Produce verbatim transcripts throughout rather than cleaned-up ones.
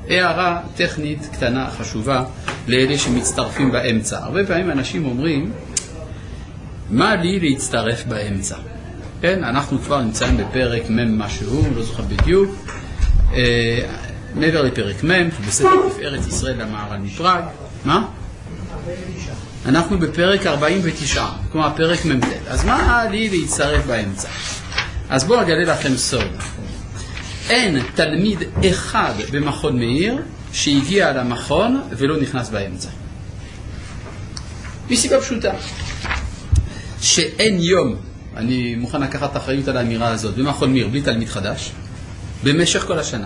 הערה טכנית קטנה חשובה לאלה שמצטרפים באמצע. הרבה פעמים אנשים אומרים, מה לי להצטרף באמצע? כן, אנחנו כבר נמצאים בפרק מם משהו, לא זוכר בדיוק, אה, מעבר לפרק מם, בספר תפארת ישראל למהר"ל מפראג. מה? אנחנו בפרק ארבעים ותשע, כלומר פרק מ"ט. אז מה לי להצטרף באמצע? אז בואו אגלה לכם סוד. אין תלמיד אחד במכון מאיר שהגיע למכון ולא נכנס באמצע. מסיבה פשוטה. שאין יום, אני מוכן לקחת אחריות על האמירה הזאת, במכון מאיר בלי תלמיד חדש, במשך כל השנה.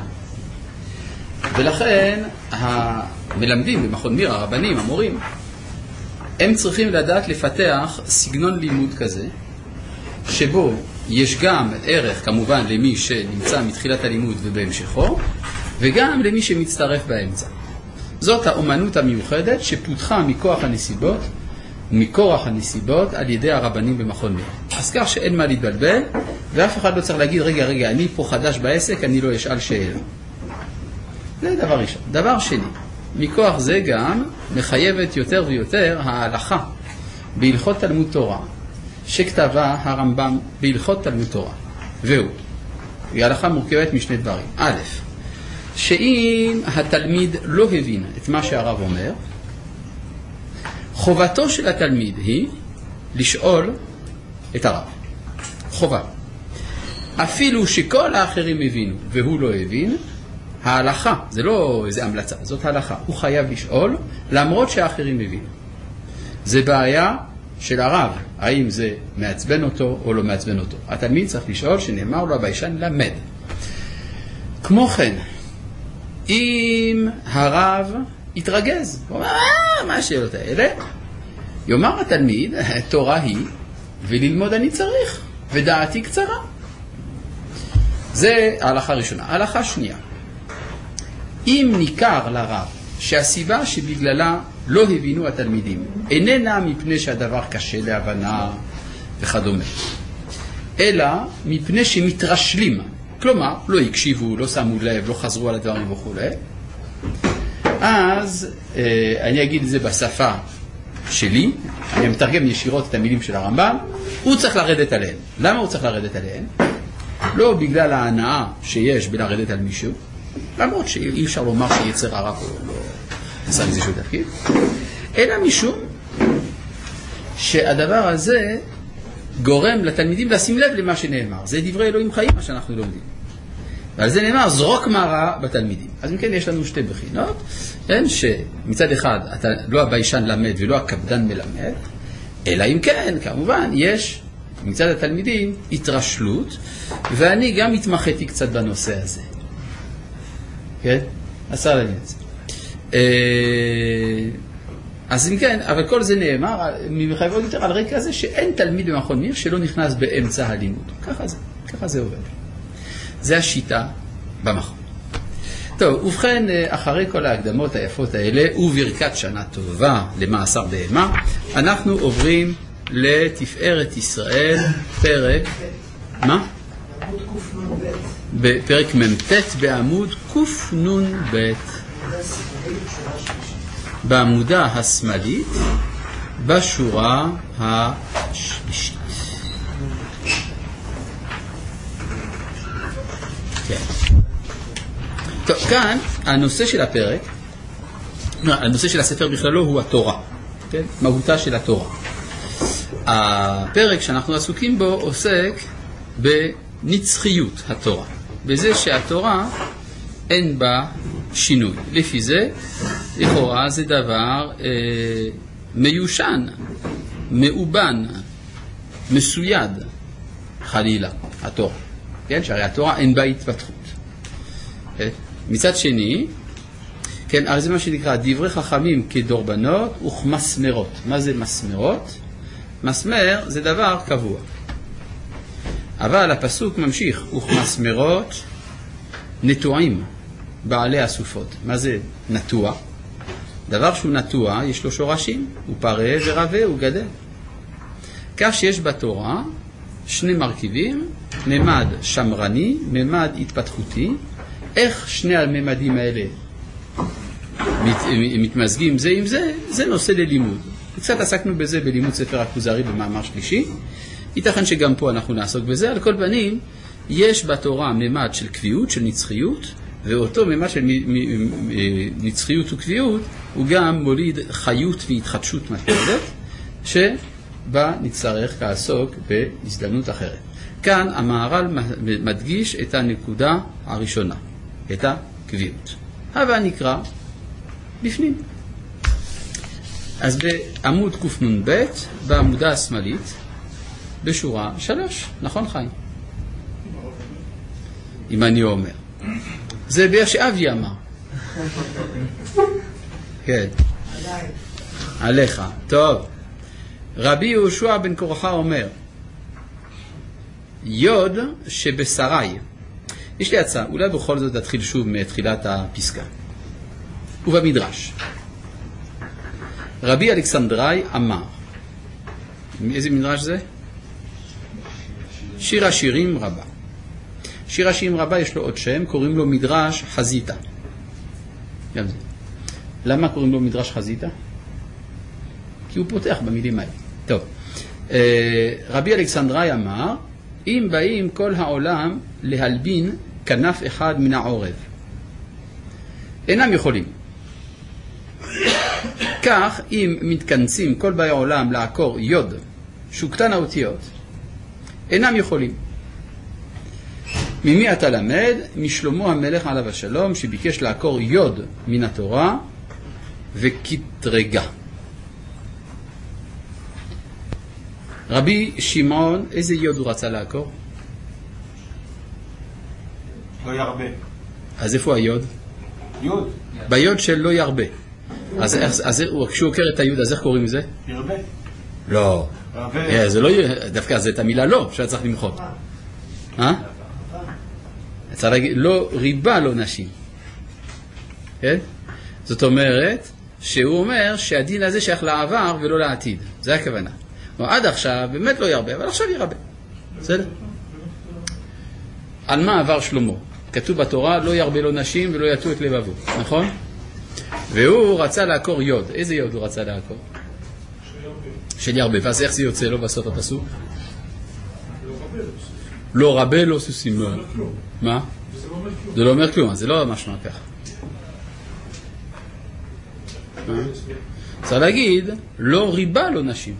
ולכן המלמדים במכון מאיר, הרבנים, המורים, הם צריכים לדעת לפתח סגנון לימוד כזה, שבו יש גם ערך כמובן למי שנמצא מתחילת הלימוד ובהמשכו, וגם למי שמצטרף באמצע. זאת האומנות המיוחדת שפותחה מכוח הנסיבות, מכורח הנסיבות על ידי הרבנים במכון מאיר. אז כך שאין מה להתבלבל, ואף אחד לא צריך להגיד, רגע, רגע, אני פה חדש בעסק, אני לא אשאל שאלה. זה דבר ראשון. דבר שני, מכוח זה גם מחייבת יותר ויותר ההלכה בהלכות תלמוד תורה, שכתבה הרמב"ם בהלכות תלמוד תורה. והוא, ההלכה מורכבת משני דברים. א', שאם התלמיד לא הבין את מה שהרב אומר, חובתו של התלמיד היא לשאול את הרב. חובה. אפילו שכל האחרים הבינו והוא לא הבין, ההלכה, זה לא איזו המלצה, זאת ההלכה. הוא חייב לשאול למרות שהאחרים הבינו. זה בעיה של הרב, האם זה מעצבן אותו או לא מעצבן אותו. התלמיד צריך לשאול שנאמר לו הביישן למד. כמו כן, אם הרב יתרגז, הוא אומר, אה, מה השאלות האלה? יאמר התלמיד, תורה היא, וללמוד אני צריך, ודעתי קצרה. זה ההלכה הראשונה. ההלכה שנייה. אם ניכר לרב שהסיבה שבגללה לא הבינו התלמידים איננה מפני שהדבר קשה להבנה וכדומה, אלא מפני שמתרשלים, כלומר לא הקשיבו, לא שמו לב, לא חזרו על הדברים וכו', אז אה, אני אגיד את זה בשפה שלי, אני מתרגם ישירות את המילים של הרמב"ם, הוא צריך לרדת עליהם. למה הוא צריך לרדת עליהם? לא בגלל ההנאה שיש בלרדת על מישהו, למרות שאי אפשר לומר שיצר הרע פה לא עשה איזשהו תפקיד, אלא משום שהדבר הזה גורם לתלמידים לשים לב למה שנאמר. זה דברי אלוהים חיים, מה שאנחנו לומדים. ועל זה נאמר, זרוק מרע בתלמידים. אז אם כן, יש לנו שתי בחינות, כן, שמצד אחד אתה לא הביישן למד ולא הקפדן מלמד, אלא אם כן, כמובן, יש מצד התלמידים התרשלות, ואני גם התמחיתי קצת בנושא הזה. כן? עשה לנו את זה. אז אם כן, אבל כל זה נאמר, מחייבות יותר על רקע הזה שאין תלמיד במכון מאיר שלא נכנס באמצע הלימוד. ככה זה, ככה זה עובד. זה השיטה במכון. טוב, ובכן, אחרי כל ההקדמות היפות האלה, וברכת שנה טובה למאסר בהמה, אנחנו עוברים לתפארת ישראל, פרק, מה? בפרק מ"ט בעמוד קנ"ב, בעמודה השמאלית, בשורה השלישית. כן. טוב, כאן הנושא של הפרק, הנושא של הספר בכללו הוא התורה, כן? מהותה של התורה. הפרק שאנחנו עסוקים בו עוסק בנצחיות התורה, בזה שהתורה אין בה שינוי. לפי זה, לכאורה זה דבר אה, מיושן, מאובן, מסויד, חלילה, התורה. כן, שהרי התורה אין בה התפתחות. כן? מצד שני, כן, הרי זה מה שנקרא דברי חכמים כדורבנות וכמסמרות. מה זה מסמרות? מסמר זה דבר קבוע. אבל הפסוק ממשיך, וכמסמרות נטועים בעלי הסופות. מה זה נטוע? דבר שהוא נטוע, יש לו שורשים, הוא פרה ורבה, הוא גדל. כך שיש בתורה שני מרכיבים, ממד שמרני, ממד התפתחותי. איך שני הממדים האלה מת, מתמזגים זה עם זה, זה נושא ללימוד. קצת עסקנו בזה בלימוד ספר הכוזרי במאמר שלישי. ייתכן שגם פה אנחנו נעסוק בזה. על כל פנים, יש בתורה ממד של קביעות, של נצחיות, ואותו ממד של נצחיות וקביעות הוא גם מוליד חיות והתחדשות מתמדת, שבה נצטרך לעסוק בהזדמנות אחרת. כאן המהר"ל מדגיש את הנקודה הראשונה, את הקביעות. הבה נקרא בפנים. אז בעמוד קנ"ב, בעמודה השמאלית, בשורה שלוש, נכון חיים? אם אני אומר. זה ביה שאבי אמר. כן. עליך. טוב. רבי יהושע בן קורחה אומר, יוד שבשרי. יש לי הצעה, אולי בכל זאת נתחיל שוב מתחילת הפסקה. ובמדרש. רבי אלכסנדרי אמר, איזה מדרש זה? שיר השירים רבה. שיר השירים רבה יש לו עוד שם, קוראים לו מדרש חזיתה. גם זה. למה קוראים לו מדרש חזיתה? כי הוא פותח במילים האלה. טוב. רבי אלכסנדרי אמר, אם באים כל העולם להלבין כנף אחד מן העורב, אינם יכולים. כך אם מתכנסים כל באי העולם לעקור יוד שהוא קטן האותיות, אינם יכולים. ממי אתה למד? משלמה המלך עליו השלום, שביקש לעקור יוד מן התורה וכתרגה. רבי שמעון, איזה יוד הוא רצה לעקור? לא ירבה. אז איפה היוד? יוד. ביוד של לא ירבה. אז, אז, אז כשהוא עוקר את היוד, אז איך קוראים לזה? ירבה. לא. רבה. זה לא, דווקא זה את המילה לא, שהיה צריך למחות. אה? צריך להגיד, לא ריבה לא נשים. כן? זאת אומרת, שהוא אומר שהדין הזה שייך לעבר ולא לעתיד. זה הכוונה. עד עכשיו באמת לא ירבה, אבל עכשיו ירבה. בסדר? על מה עבר שלמה? כתוב בתורה, לא ירבה לו נשים ולא יטו את לבבו, נכון? והוא רצה לעקור יוד. איזה יוד הוא רצה לעקור? של ירבה. ואז איך זה יוצא לו בסוף הפסוק? לא רבה לו סוסים. מה? זה לא אומר כלום, זה לא משמע ככה. צריך להגיד, לא ריבה לו נשים.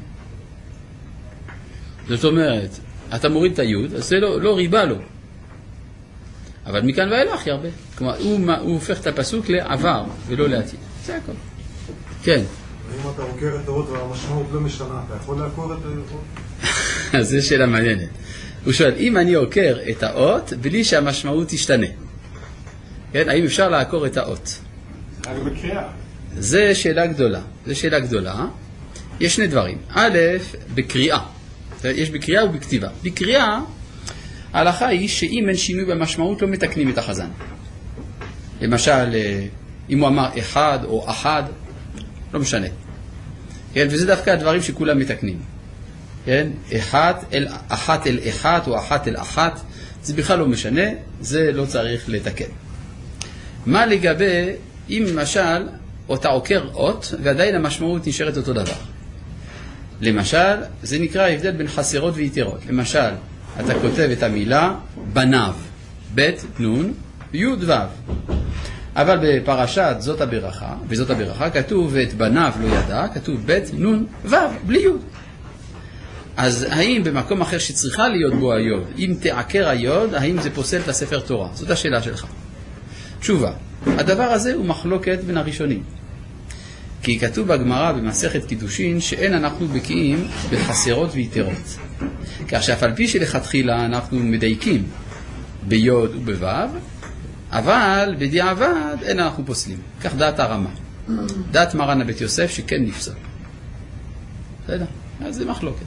זאת אומרת, אתה מוריד את היוד, אז זה לא, לא ריבה לו. אבל מכאן ואילך ירבה. כלומר, הוא, הוא הופך את הפסוק לעבר ולא לעתיד. זה הכל. כן. אם אתה עוקר את האות והמשמעות לא משנה, אתה יכול לעקור את האות? אז זו שאלה מעניינת. הוא שואל, אם אני עוקר את האות בלי שהמשמעות תשתנה, כן? האם אפשר לעקור את האות? רק בקריאה. זה שאלה גדולה. זה שאלה גדולה. יש שני דברים. א', בקריאה. יש בקריאה ובכתיבה. בקריאה, ההלכה היא שאם אין שינוי במשמעות לא מתקנים את החזן. למשל, אם הוא אמר אחד או אחד, לא משנה. כן? וזה דווקא הדברים שכולם מתקנים. כן? אחת אל, אחת אל אחת או אחת אל אחת, זה בכלל לא משנה, זה לא צריך לתקן. מה לגבי, אם למשל, אתה עוקר אות, ועדיין המשמעות נשארת אותו דבר. למשל, זה נקרא הבדל בין חסרות ויתרות. למשל, אתה כותב את המילה בניו, ב' נון, י' ו'. אבל בפרשת זאת הברכה, וזאת הברכה, כתוב ואת בניו לא ידע, כתוב ב' נון ו', בלי י'. אז האם במקום אחר שצריכה להיות בו היוד, אם תעקר היוד, האם זה פוסל את הספר תורה? זאת השאלה שלך. תשובה, הדבר הזה הוא מחלוקת בין הראשונים. כי כתוב בגמרא במסכת קידושין שאין אנחנו בקיאים בחסרות ויתרות. כך שאף על פי שלכתחילה אנחנו מדייקים ביוד ובו', אבל בדיעבד אין אנחנו פוסלים. כך דעת הרמה. דעת מרן הבית יוסף שכן נפסל. בסדר? אז זה מחלוקת.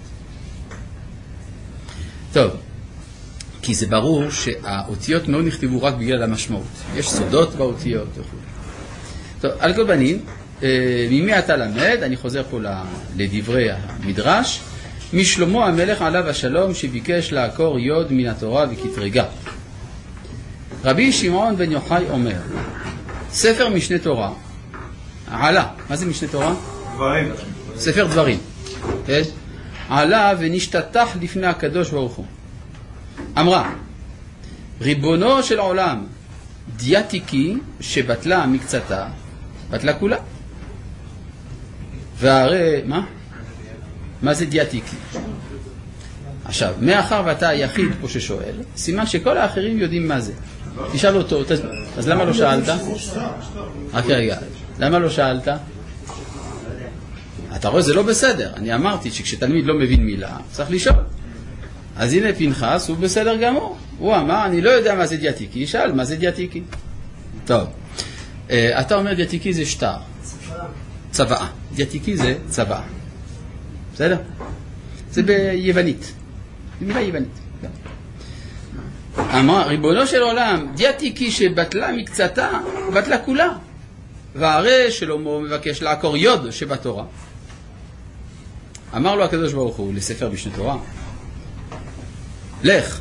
טוב, כי זה ברור שהאותיות לא נכתבו רק בגלל המשמעות. יש סודות באותיות וכו'. טוב, על כל פנים, ממי אתה למד? אני חוזר פה לדברי המדרש. משלמה המלך עליו השלום שביקש לעקור יוד מן התורה וכתרגה. רבי שמעון בן יוחאי אומר, ספר משנה תורה עלה. מה זה משנה תורה? דברים. ספר דברים. כן? עלה ונשתתח לפני הקדוש ברוך הוא. אמרה, ריבונו של עולם, דיאטיקי שבטלה מקצתה, בטלה כולה. והרי, מה? מה זה דיאטיקי? עכשיו, מאחר ואתה היחיד פה ששואל, סימן שכל האחרים יודעים מה זה. תשאל אותו, אז למה לא שאלת? רק רגע, למה לא שאלת? אתה רואה, זה לא בסדר. אני אמרתי שכשתלמיד לא מבין מילה, צריך לשאול. אז הנה פנחס, הוא בסדר גמור. הוא אמר, אני לא יודע מה זה דיאטיקי, ישאל מה זה דיאטיקי. טוב, אתה אומר דיאטיקי זה שטר. צבעה. דיאטיקי זה צבעה. בסדר? זה ביוונית. זה מילה יוונית. אמר, ריבונו של עולם, דיאטיקי שבטלה מקצתה, בטלה כולה. והרי שלמה מבקש לעקור יוד שבתורה. אמר לו הקדוש ברוך הוא לספר משנה תורה, לך,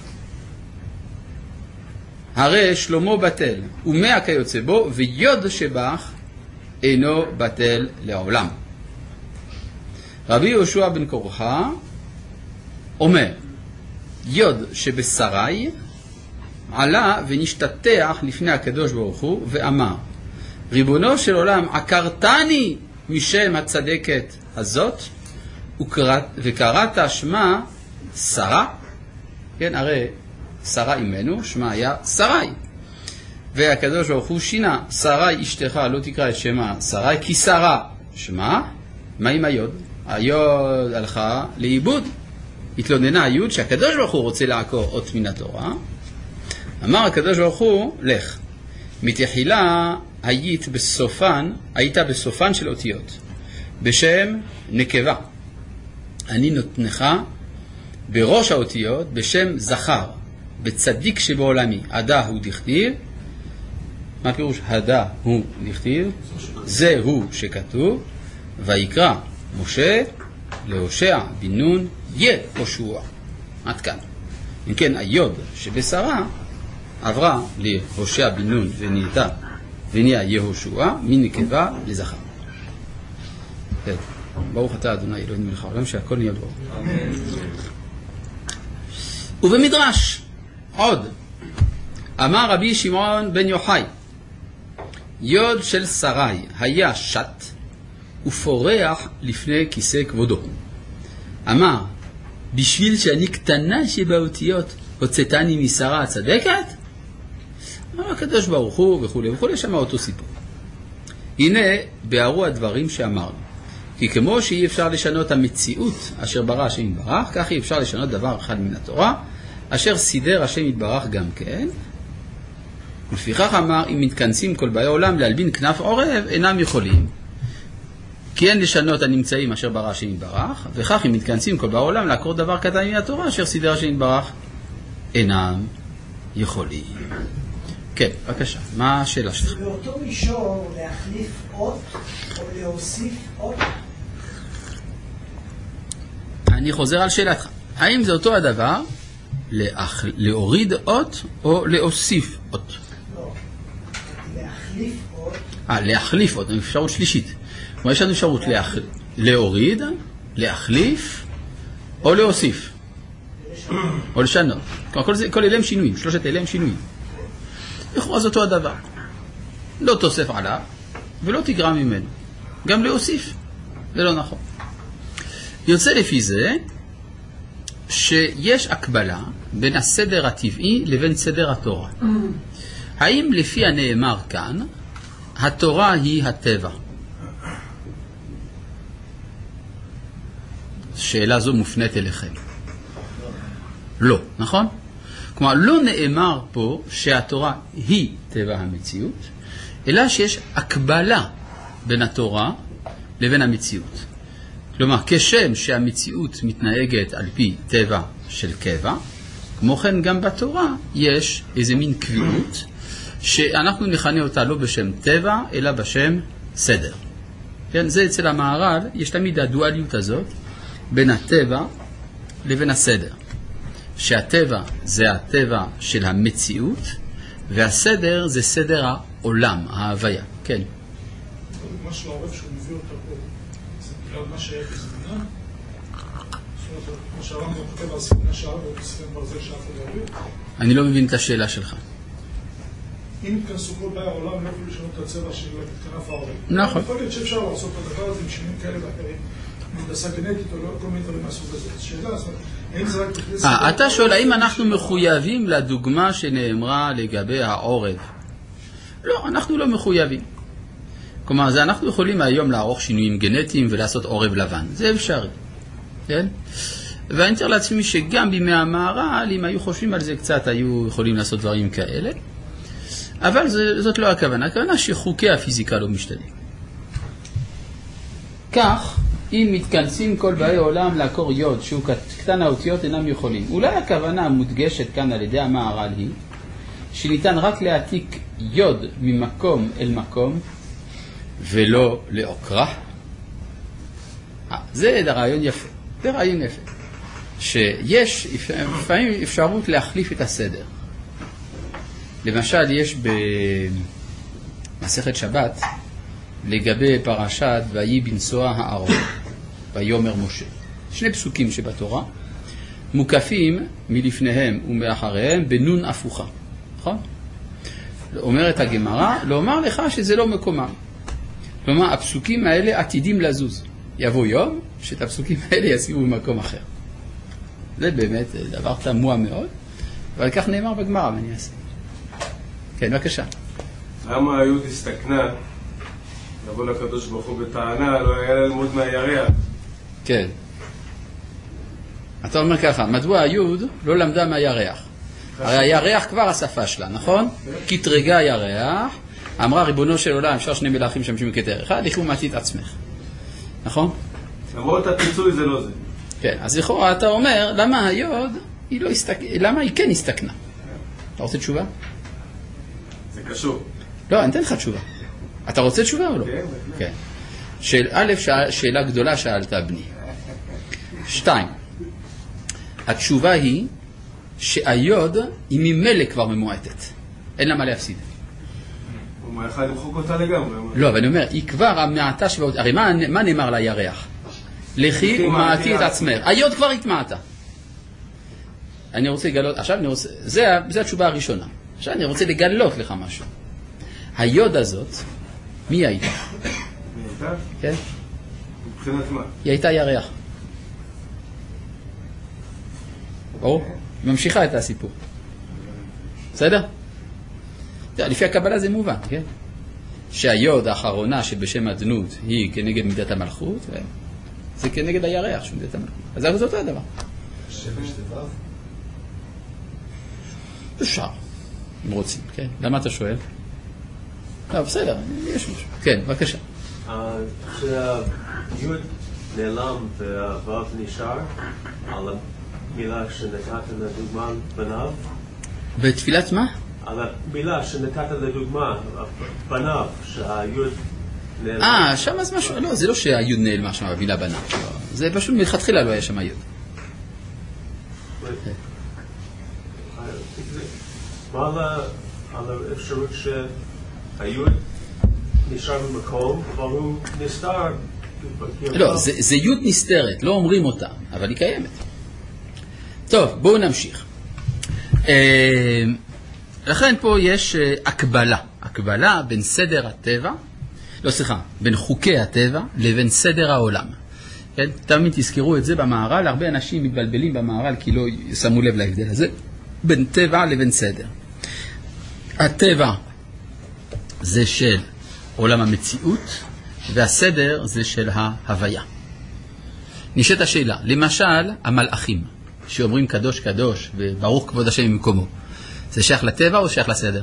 הרי שלמה בטל ומאה כיוצא בו, ויוד שבך אינו בטל לעולם. רבי יהושע בן קורחה אומר, יוד שבשרי עלה ונשתתח לפני הקדוש ברוך הוא ואמר, ריבונו של עולם, עקרתני משם הצדקת הזאת, וקראת שמה שרה. כן, הרי שרה אימנו, שמה היה שרי. והקדוש ברוך הוא שינה, שרי אשתך לא תקרא את שמה שרי, כי שרה שמה, מה עם היוד? היוד הלכה לאיבוד. התלוננה היוד שהקדוש ברוך הוא רוצה לעקור אות מן התורה. אמר הקדוש ברוך הוא, לך. מתחילה היית בסופן, היית בסופן של אותיות, בשם נקבה. אני נותנך בראש האותיות בשם זכר, בצדיק שבעולמי. הדה הוא דכתיב. מה פירוש הדה הוא דכתיב? זה הוא שכתוב. ויקרא משה להושע בן נון יהושע. עד כאן. אם כן, היוד שבשרה עברה להושע בן נון ונהייתה ונהיה יהושע מנקבה לזכר. כן. ברוך אתה אדוני אלוהינו מלך העולם שהכל נהיה ברוך. ובמדרש עוד אמר רבי שמעון בן יוחאי, יוד של שרי היה שט ופורח לפני כיסא כבודו. אמר, בשביל שאני קטנה שבאותיות הוצאתני משרה הצדקת? אמר הקדוש ברוך הוא וכו' וכו', שמע אותו סיפור. הנה בארו הדברים שאמרנו, כי כמו שאי אפשר לשנות המציאות אשר ברא השם יתברך, כך אי אפשר לשנות דבר אחד מן התורה אשר סידר השם יתברך גם כן. ולפיכך אמר, אם מתכנסים כל באי עולם להלבין כנף עורב, אינם יכולים, כי אין לשנות הנמצאים אשר ברא השם יתברך, וכך אם מתכנסים כל באי עולם לעקור דבר קטן מן התורה אשר סידר השם יתברך, אינם יכולים. כן, בבקשה, מה השאלה שלך? באותו מישור להחליף אות או להוסיף אות? אני חוזר על שאלתך. האם זה אותו הדבר להח... להוריד אות או להוסיף אות? לא. להחליף אות. אה, להחליף אות, אפשרות שלישית. כלומר, יש לנו אפשרות להח... להוריד, להחליף או להוסיף. או לשנות. כלומר, כל, זה, כל אלה הם שינויים, שלושת אלה הם שינויים. לכאורה זה אותו הדבר. לא תוסף עליו ולא תגרע ממנו. גם להוסיף. זה לא נכון. יוצא לפי זה שיש הקבלה בין הסדר הטבעי לבין סדר התורה. האם לפי הנאמר כאן, התורה היא הטבע? שאלה זו מופנית אליכם. לא, נכון? כלומר, לא נאמר פה שהתורה היא טבע המציאות, אלא שיש הקבלה בין התורה לבין המציאות. כלומר, כשם שהמציאות מתנהגת על פי טבע של קבע, כמו כן גם בתורה יש איזה מין קביעות שאנחנו נכנה אותה לא בשם טבע, אלא בשם סדר. כן, זה אצל המערב, יש תמיד הדואליות הזאת בין הטבע לבין הסדר. שהטבע זה הטבע של המציאות, והסדר זה סדר העולם, ההוויה. כן. מה שהוא העורף שהוא מביא אותה פה, זה בגלל מה שהיה בזמנה? זאת אומרת, כמו שהרמב"ם כותב על ספינה שער וספינת ברזל שאף אחד לא יביא. אני לא מבין את השאלה שלך. אם התכנסו כל באי העולם, לא יכולו לשנות את הצבע של כנף העורף. נכון. יכול להיות שאפשר לעשות את הדבר הזה עם שינויים כאלה ואחרים. מהנדסה גנטית או לא, כל מיני דברים מהסוג הזה. שאלה, האם זה רק בכנסת... אה, אתה שואל, האם אנחנו מחויבים לדוגמה שנאמרה לגבי העורב? לא, אנחנו לא מחויבים. כלומר, זה אנחנו יכולים היום לערוך שינויים גנטיים ולעשות עורב לבן. זה אפשרי. כן? ואני צריך לעצמי שגם בימי המהר"ל, אם היו חושבים על זה קצת, היו יכולים לעשות דברים כאלה. אבל זה, זאת לא הכוונה. הכוונה שחוקי הפיזיקה לא משתנים. כך, אם מתכנסים כל באי עולם לעקור יוד, שהוא קטן האותיות אינם יכולים. אולי הכוונה המודגשת כאן על ידי המהר"ל היא, שניתן רק להעתיק יוד ממקום אל מקום, ולא לעוקרה. אה, זה רעיון יפה. זה רעיון יפה. שיש לפעמים אפשרות להחליף את הסדר. למשל, יש במסכת שבת, לגבי פרשת ויהי בנסוע הארון, ויאמר משה. שני פסוקים שבתורה, מוקפים מלפניהם ומאחריהם בנון הפוכה. נכון? אומרת הגמרא, לומר לך שזה לא מקומם. כלומר, הפסוקים האלה עתידים לזוז. יבוא יום שאת הפסוקים האלה ישימו במקום אחר. זה באמת דבר תמוה מאוד, אבל כך נאמר בגמרא, ואני אעשה. כן, בבקשה. למה היהוד הסתכנה לבוא לקדוש ברוך הוא בטענה, לא היה ללמוד מהירח? כן. אתה אומר ככה, מדוע היהוד לא למדה מהירח? הרי הירח כבר השפה שלה, נכון? כתרגה הירח, אמרה ריבונו של עולם, אפשר שני מלאכים שמשמים כתר אחד, לכו מעטי את עצמך. נכון? למרות הפיצוי זה לא זה. כן, אז לכאורה אתה אומר, למה היוד, היא לא הסתק... למה היא כן הסתכנה? אתה רוצה תשובה? זה קשור. לא, אני אתן לך תשובה. אתה רוצה תשובה או לא? כן, כן. של א', שאלה גדולה שאלת בני. שתיים, התשובה היא שהיוד היא ממילא כבר ממועטת. אין לה מה להפסיד. הוא מאחד למחוק אותה לגמרי. לא, אבל אני אומר, היא כבר המעטה שבה... הרי מה, מה נאמר לירח? לכי ומעטי את עצמך. היוד כבר התמעטה. אני רוצה לגלות, עכשיו אני רוצה, זה, זה התשובה הראשונה. עכשיו אני רוצה לגלות לך משהו. היוד הזאת, מי הייתה? מי הייתה? כן? מבחינת מה? היא הייתה ירח. ברור? היא ממשיכה את הסיפור. בסדר? לפי הקבלה זה מובן, כן? שהיוד האחרונה שבשם אדנות היא כנגד מידת המלכות, זה כנגד הירח של מידת המלכות. אז זה אותו הדבר. שבש לבב? אפשר, אם רוצים, כן? למה אתה שואל? לא, בסדר, יש משהו. כן, בבקשה. כשהיוד נעלם והוו נשאר על המילה שנתת לדוגמה בניו? בתפילת מה? על המילה שנתת לדוגמה בניו, שהיוד נעלם. אה, שם אז משהו, לא, זה לא שהיוד נעלמה שם, המילה בניו. זה פשוט מלכתחילה לא היה שם היוד. מה על האפשרות שהיוד נשאר במקום, אבל הוא נסתר? לא, זה יוד נסתרת, לא אומרים אותה, אבל היא קיימת. טוב, בואו נמשיך. לכן פה יש הקבלה, הקבלה בין סדר הטבע, לא סליחה, בין חוקי הטבע לבין סדר העולם. כן? תמיד תזכרו את זה במהר"ל, הרבה אנשים מתבלבלים במהר"ל כי לא שמו לב להבדל הזה, בין טבע לבין סדר. הטבע זה של עולם המציאות, והסדר זה של ההוויה. נשאלת השאלה, למשל המלאכים, שאומרים קדוש קדוש וברוך כבוד השם ממקומו, זה שייך לטבע או שייך לסדר?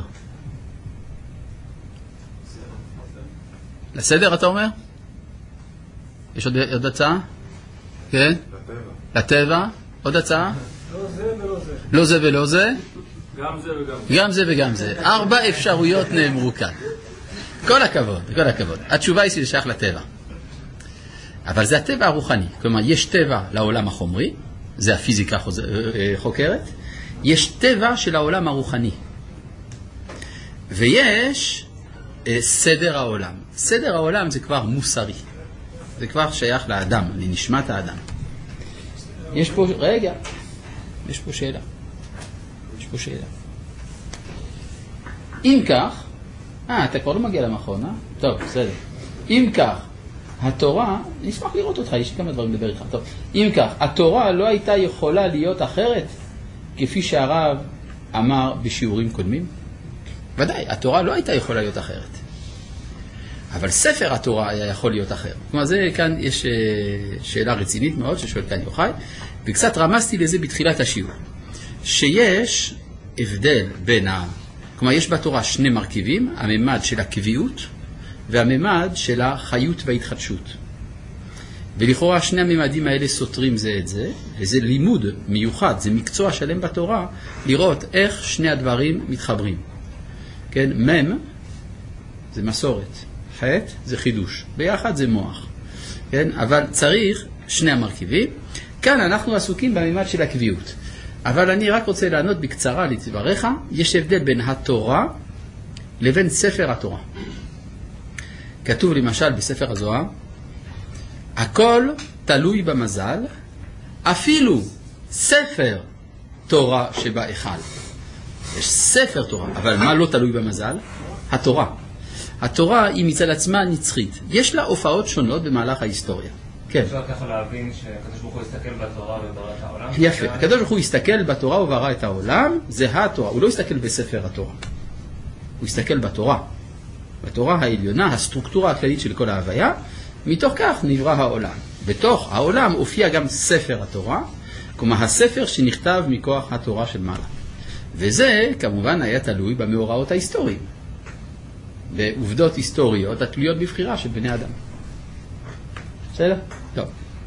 לסדר אתה אומר? יש עוד, עוד הצעה? כן? לטבע. לטבע? עוד הצעה? לא זה ולא זה. לא זה ולא זה? גם זה וגם זה. גם זה וגם זה. ארבע אפשרויות נאמרו כאן. כל הכבוד, כל הכבוד. התשובה היא שזה שייך לטבע. אבל זה הטבע הרוחני. כלומר, יש טבע לעולם החומרי, זה הפיזיקה חוקרת, יש טבע של העולם הרוחני. ויש סדר העולם. סדר העולם זה כבר מוסרי. זה כבר שייך לאדם, לנשמת האדם. יש פה, רגע, יש פה שאלה. יש פה שאלה. אם כך, אה, אתה כבר לא מגיע למכון, אה? טוב, בסדר. אם כך, התורה, נשמח לראות אותך, יש כמה דברים לדבר איתך. טוב, אם כך, התורה לא הייתה יכולה להיות אחרת, כפי שהרב אמר בשיעורים קודמים? ודאי, התורה לא הייתה יכולה להיות אחרת. אבל ספר התורה היה יכול להיות אחר. כלומר, זה כאן יש שאלה רצינית מאוד ששואל כאן יוחאי, וקצת רמזתי לזה בתחילת השיעור. שיש הבדל בין ה... כלומר, יש בתורה שני מרכיבים, הממד של הקביעות והממד של החיות וההתחדשות. ולכאורה שני הממדים האלה סותרים זה את זה, וזה לימוד מיוחד, זה מקצוע שלם בתורה, לראות איך שני הדברים מתחברים. כן, מם זה מסורת, חטא זה חידוש, ביחד זה מוח. כן, אבל צריך שני המרכיבים. כאן אנחנו עסוקים בממד של הקביעות. אבל אני רק רוצה לענות בקצרה לדבריך, יש הבדל בין התורה לבין ספר התורה. כתוב למשל בספר הזוהר, הכל תלוי במזל, אפילו ספר תורה שבהיכל. יש ספר תורה, אבל מה לא תלוי במזל? התורה. התורה היא מצד עצמה נצחית. יש לה הופעות שונות במהלך ההיסטוריה. כן. אפשר ככה להבין שהקדוש ברוך הוא יסתכל בתורה וברא את העולם? יפה. הקדוש ברוך הוא יסתכל בתורה וברא את העולם, זה התורה. הוא לא יסתכל בספר התורה. הוא יסתכל בתורה. בתורה העליונה, הסטרוקטורה הכללית של כל ההוויה, מתוך כך נברא העולם. בתוך העולם הופיע גם ספר התורה, כלומר הספר שנכתב מכוח התורה של מעלה. וזה כמובן היה תלוי במאורעות ההיסטוריים. בעובדות היסטוריות התלויות בבחירה של בני אדם. בסדר? טוב.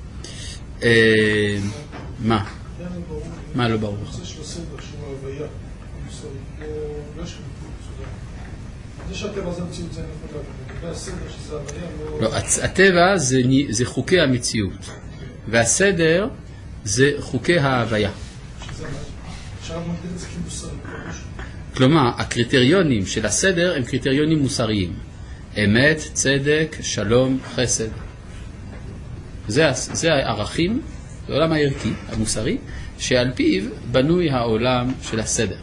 מה? מה לא ברור? זה של הסדר, שהוא ההוויה, המוסרי. לא יש זה שהטבע זה המציאות, זה נקודה. לגבי הסדר שזה ההוויה לא... לא, הטבע זה חוקי המציאות. והסדר זה חוקי ההוויה. אפשר מגדיר את זה כמוסרי. כלומר, הקריטריונים של הסדר הם קריטריונים מוסריים. אמת, צדק, שלום, חסד. זה, זה הערכים, זה העולם הערכי, המוסרי, שעל פיו בנוי העולם של הסדר.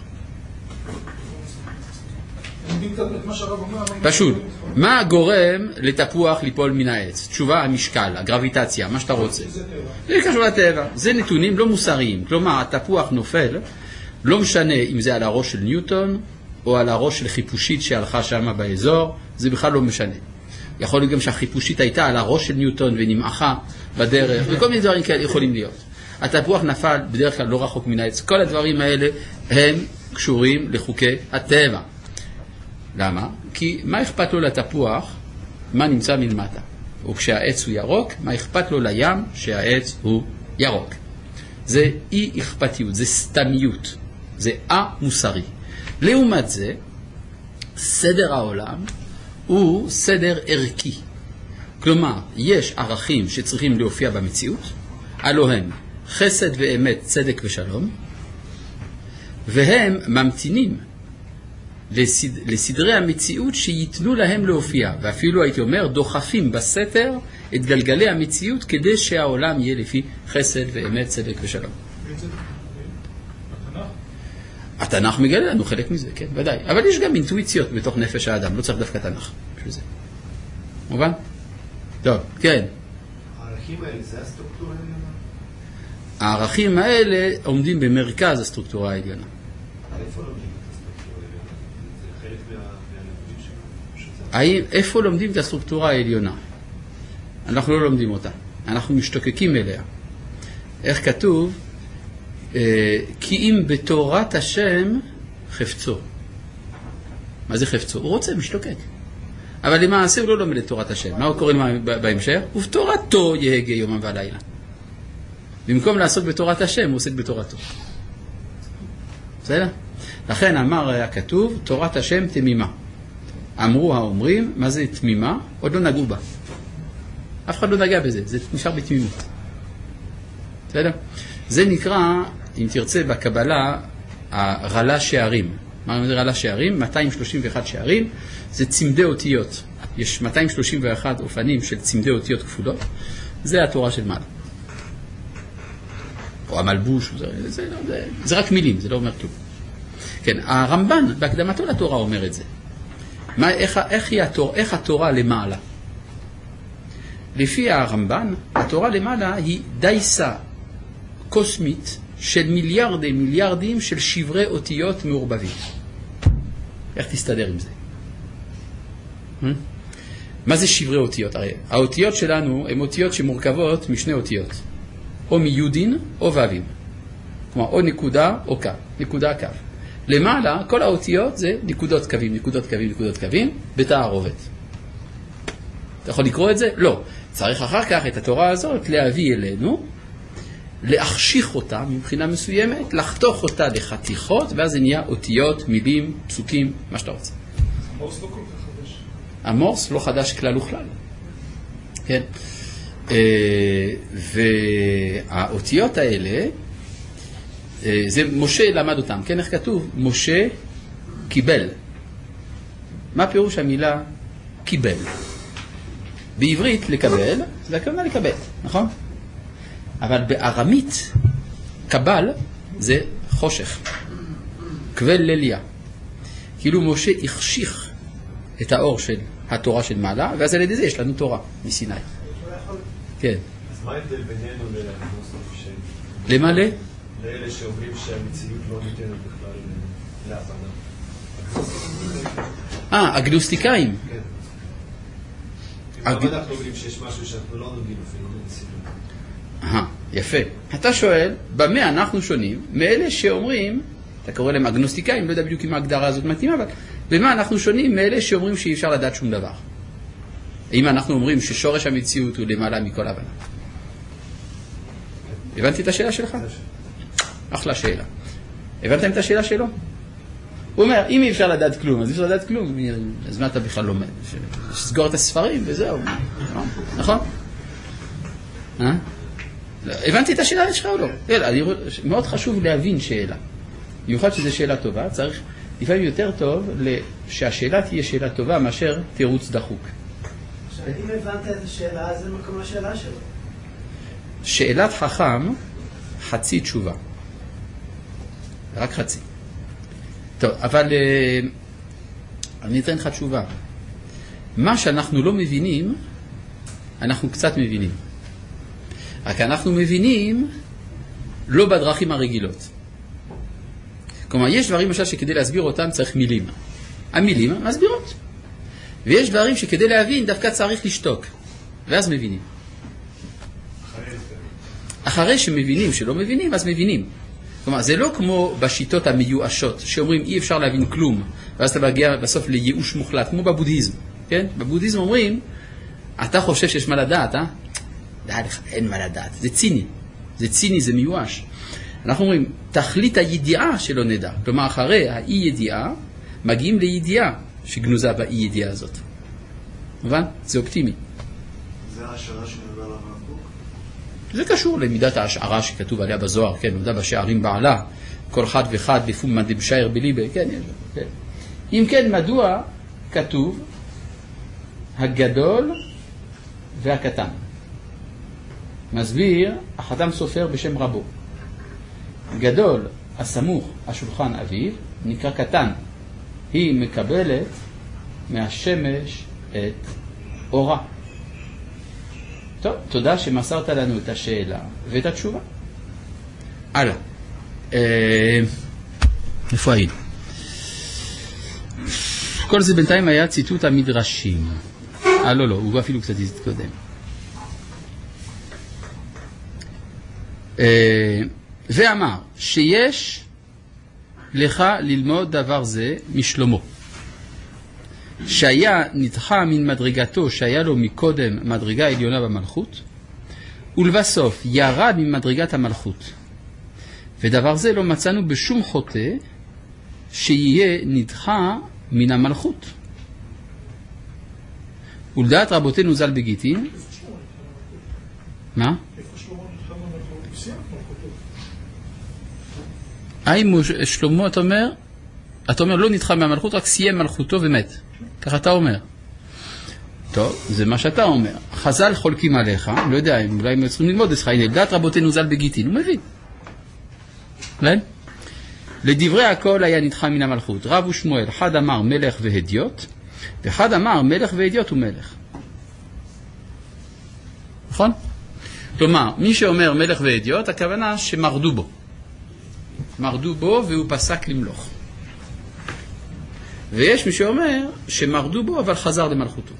פשוט, מה גורם לתפוח ליפול מן העץ? תשובה, המשקל, הגרביטציה, מה שאתה רוצה. זה קשור לטבע. זה נתונים לא מוסריים. כלומר, התפוח נופל, לא משנה אם זה על הראש של ניוטון, או על הראש של חיפושית שהלכה שם באזור, זה בכלל לא משנה. יכול להיות גם שהחיפושית הייתה על הראש של ניוטון ונמעכה בדרך, וכל מיני דברים כאלה יכולים להיות. התפוח נפל בדרך כלל לא רחוק מן העץ. כל הדברים האלה הם קשורים לחוקי הטבע. למה? כי מה אכפת לו לתפוח? מה נמצא מלמטה? וכשהעץ הוא ירוק, מה אכפת לו לים שהעץ הוא ירוק? זה אי אכפתיות, זה סתמיות, זה א-מוסרי. לעומת זה, סדר העולם הוא סדר ערכי. כלומר, יש ערכים שצריכים להופיע במציאות, הלא הם חסד ואמת, צדק ושלום, והם ממתינים לסד... לסדרי המציאות שיתנו להם להופיע, ואפילו הייתי אומר, דוחפים בסתר את גלגלי המציאות כדי שהעולם יהיה לפי חסד ואמת, צדק ושלום. התנ"ך מגלה לנו חלק מזה, כן, ודאי. אבל יש גם אינטואיציות בתוך נפש האדם, לא צריך דווקא תנ"ך בשביל זה. מובן? טוב, כן. הערכים האלה, זה הסטרוקטורה העליונה? הערכים האלה עומדים במרכז הסטרוקטורה העליונה. איפה לומדים את הסטרוקטורה העליונה? זה חלק מהלימודים שלנו? האם, איפה לומדים את הסטרוקטורה העליונה? אנחנו לא לומדים אותה. אנחנו משתוקקים אליה. איך כתוב? כי אם בתורת השם חפצו. מה זה חפצו? הוא רוצה, משתוקק. אבל למעשה הוא לא לומד את תורת השם. מה הוא קורא בהמשך? ובתורתו יהגה יומם ולילה. במקום לעסוק בתורת השם, הוא עוסק בתורתו. בסדר? לכן אמר הכתוב, תורת השם תמימה. אמרו האומרים, מה זה תמימה? עוד לא נגעו בה. אף אחד לא נגע בזה, זה נשאר בתמימות. בסדר? זה נקרא, אם תרצה בקבלה, הרלה שערים. מה אני אומר על השערים? מאתיים שלושים ואחת שערים, זה צמדי אותיות. יש מאתיים שלושים ואחת אופנים של צמדי אותיות כפולות, זה התורה של מעלה. או המלבוש, זה, זה, זה, זה רק מילים, זה לא אומר כלום. כן, הרמב"ן בהקדמתו לתורה אומר את זה. מה, איך, איך, היא התורה, איך התורה למעלה? לפי הרמב"ן, התורה למעלה היא דייסה קוסמית של מיליארדי מיליארדים של שברי אותיות מעורבבים. איך תסתדר עם זה? מה זה שברי אותיות? הרי האותיות שלנו הן אותיות שמורכבות משני אותיות. או מיודין או וווים. כלומר, או נקודה או קו. נקודה קו. למעלה, כל האותיות זה נקודות קווים, נקודות קווים, נקודות קווים, בתערובת. אתה יכול לקרוא את זה? לא. צריך אחר כך את התורה הזאת להביא אלינו, להחשיך אותה מבחינה מסוימת, לחתוך אותה לחתיכות, ואז זה נהיה אותיות, מילים, פסוקים, מה שאתה רוצה. המורס לא כל כך חדש. המורס לא חדש כלל וכלל. כן. והאותיות האלה, זה משה למד אותם. כן, איך כתוב? משה קיבל. מה פירוש המילה קיבל? בעברית לקבל, זה הכוונה לקבל, נכון? אבל בארמית, קבל זה חושך. קבל לליה. כאילו משה החשיך את האור של התורה של מעלה, ואז על ידי זה יש לנו תורה מסיני. כן. אז מה ההבדל בינינו לאגנוסטיק שהם? למה ל? לאלה שאומרים שהמציאות לא ניתנת בכלל להבנה. אה, אגנוסטיקאים. כן. למה אנחנו אומרים שיש משהו שאנחנו לא נוגעים אפילו במציאות? אה, יפה. אתה שואל, במה אנחנו שונים מאלה שאומרים, אתה קורא להם אגנוסטיקאים, לא יודע בדיוק אם ההגדרה הזאת מתאימה, אבל במה אנחנו שונים מאלה שאומרים שאי אפשר לדעת שום דבר? אם אנחנו אומרים ששורש המציאות הוא למעלה מכל הבנה. הבנתי את השאלה שלך? אחלה שאלה. הבנתם את השאלה שלו? הוא אומר, אם אי אפשר לדעת כלום, אז אי אפשר לדעת כלום, אז מה אתה בכלל לומד? שסגור את הספרים וזהו. נכון? אה? הבנתי את השאלה שלך או לא? מאוד חשוב להבין שאלה. במיוחד שזו שאלה טובה, צריך לפעמים יותר טוב שהשאלה תהיה שאלה טובה מאשר תירוץ דחוק. אם הבנת את השאלה, זה מקום השאלה שלו. שאלת חכם, חצי תשובה. רק חצי. טוב, אבל אני אתן לך תשובה. מה שאנחנו לא מבינים, אנחנו קצת מבינים. רק אנחנו מבינים לא בדרכים הרגילות. כלומר, יש דברים למשל שכדי להסביר אותם צריך מילים. המילים מסבירות. ויש דברים שכדי להבין דווקא צריך לשתוק. ואז מבינים. אחרי שמבינים שלא מבינים, אז מבינים. כלומר, זה לא כמו בשיטות המיואשות, שאומרים אי אפשר להבין כלום, ואז אתה מגיע בסוף לייאוש מוחלט, כמו בבודהיזם. כן? בבודהיזם אומרים, אתה חושב שיש מה לדעת, אה? דע לך, אין מה לדעת. זה ציני. זה ציני, זה מיואש. אנחנו אומרים, תכלית הידיעה שלא נדע. כלומר, אחרי האי ידיעה, מגיעים לידיעה שגנוזה באי ידיעה הזאת. מובן? זה אופטימי. זה ההשערה שנדע לרב קוק? זה קשור למידת ההשערה שכתוב עליה בזוהר, כן, נודע בשערים בעלה, כל חד וחד בפום מדבשייר בליבה, כן, כן. אם כן, מדוע כתוב הגדול והקטן? מסביר החתם סופר בשם רבו. גדול, הסמוך, השולחן אביו, נקרא קטן. היא מקבלת מהשמש את אורה. טוב, תודה שמסרת לנו את השאלה ואת התשובה. הלאה. איפה היינו? כל זה בינתיים היה ציטוט המדרשים. אה, לא, לא, הוא אפילו קצת התקודם. ואמר שיש לך ללמוד דבר זה משלמה, שהיה נדחה מן מדרגתו שהיה לו מקודם מדרגה עליונה במלכות, ולבסוף ירד ממדרגת המלכות. ודבר זה לא מצאנו בשום חוטא שיהיה נדחה מן המלכות. ולדעת רבותינו ז"ל בגיטין, מה? האם שלמה, אתה אומר, אתה אומר לא נדחה מהמלכות, רק סיים מלכותו ומת. ככה אתה אומר. טוב, זה מה שאתה אומר. חז"ל חולקים עליך, לא יודע, אולי הם צריכים ללמוד אצלך, הנה, דעת רבותינו ז"ל בגיטין, הוא מבין. כן? לדברי הכל היה נדחה מן המלכות. רב ושמואל, אחד אמר מלך והדיוט, ואחד אמר מלך והדיוט ומלך. נכון? כלומר, מי שאומר מלך והדיוט, הכוונה שמרדו בו. מרדו בו והוא פסק למלוך. ויש מי שאומר שמרדו בו אבל חזר למלכותו.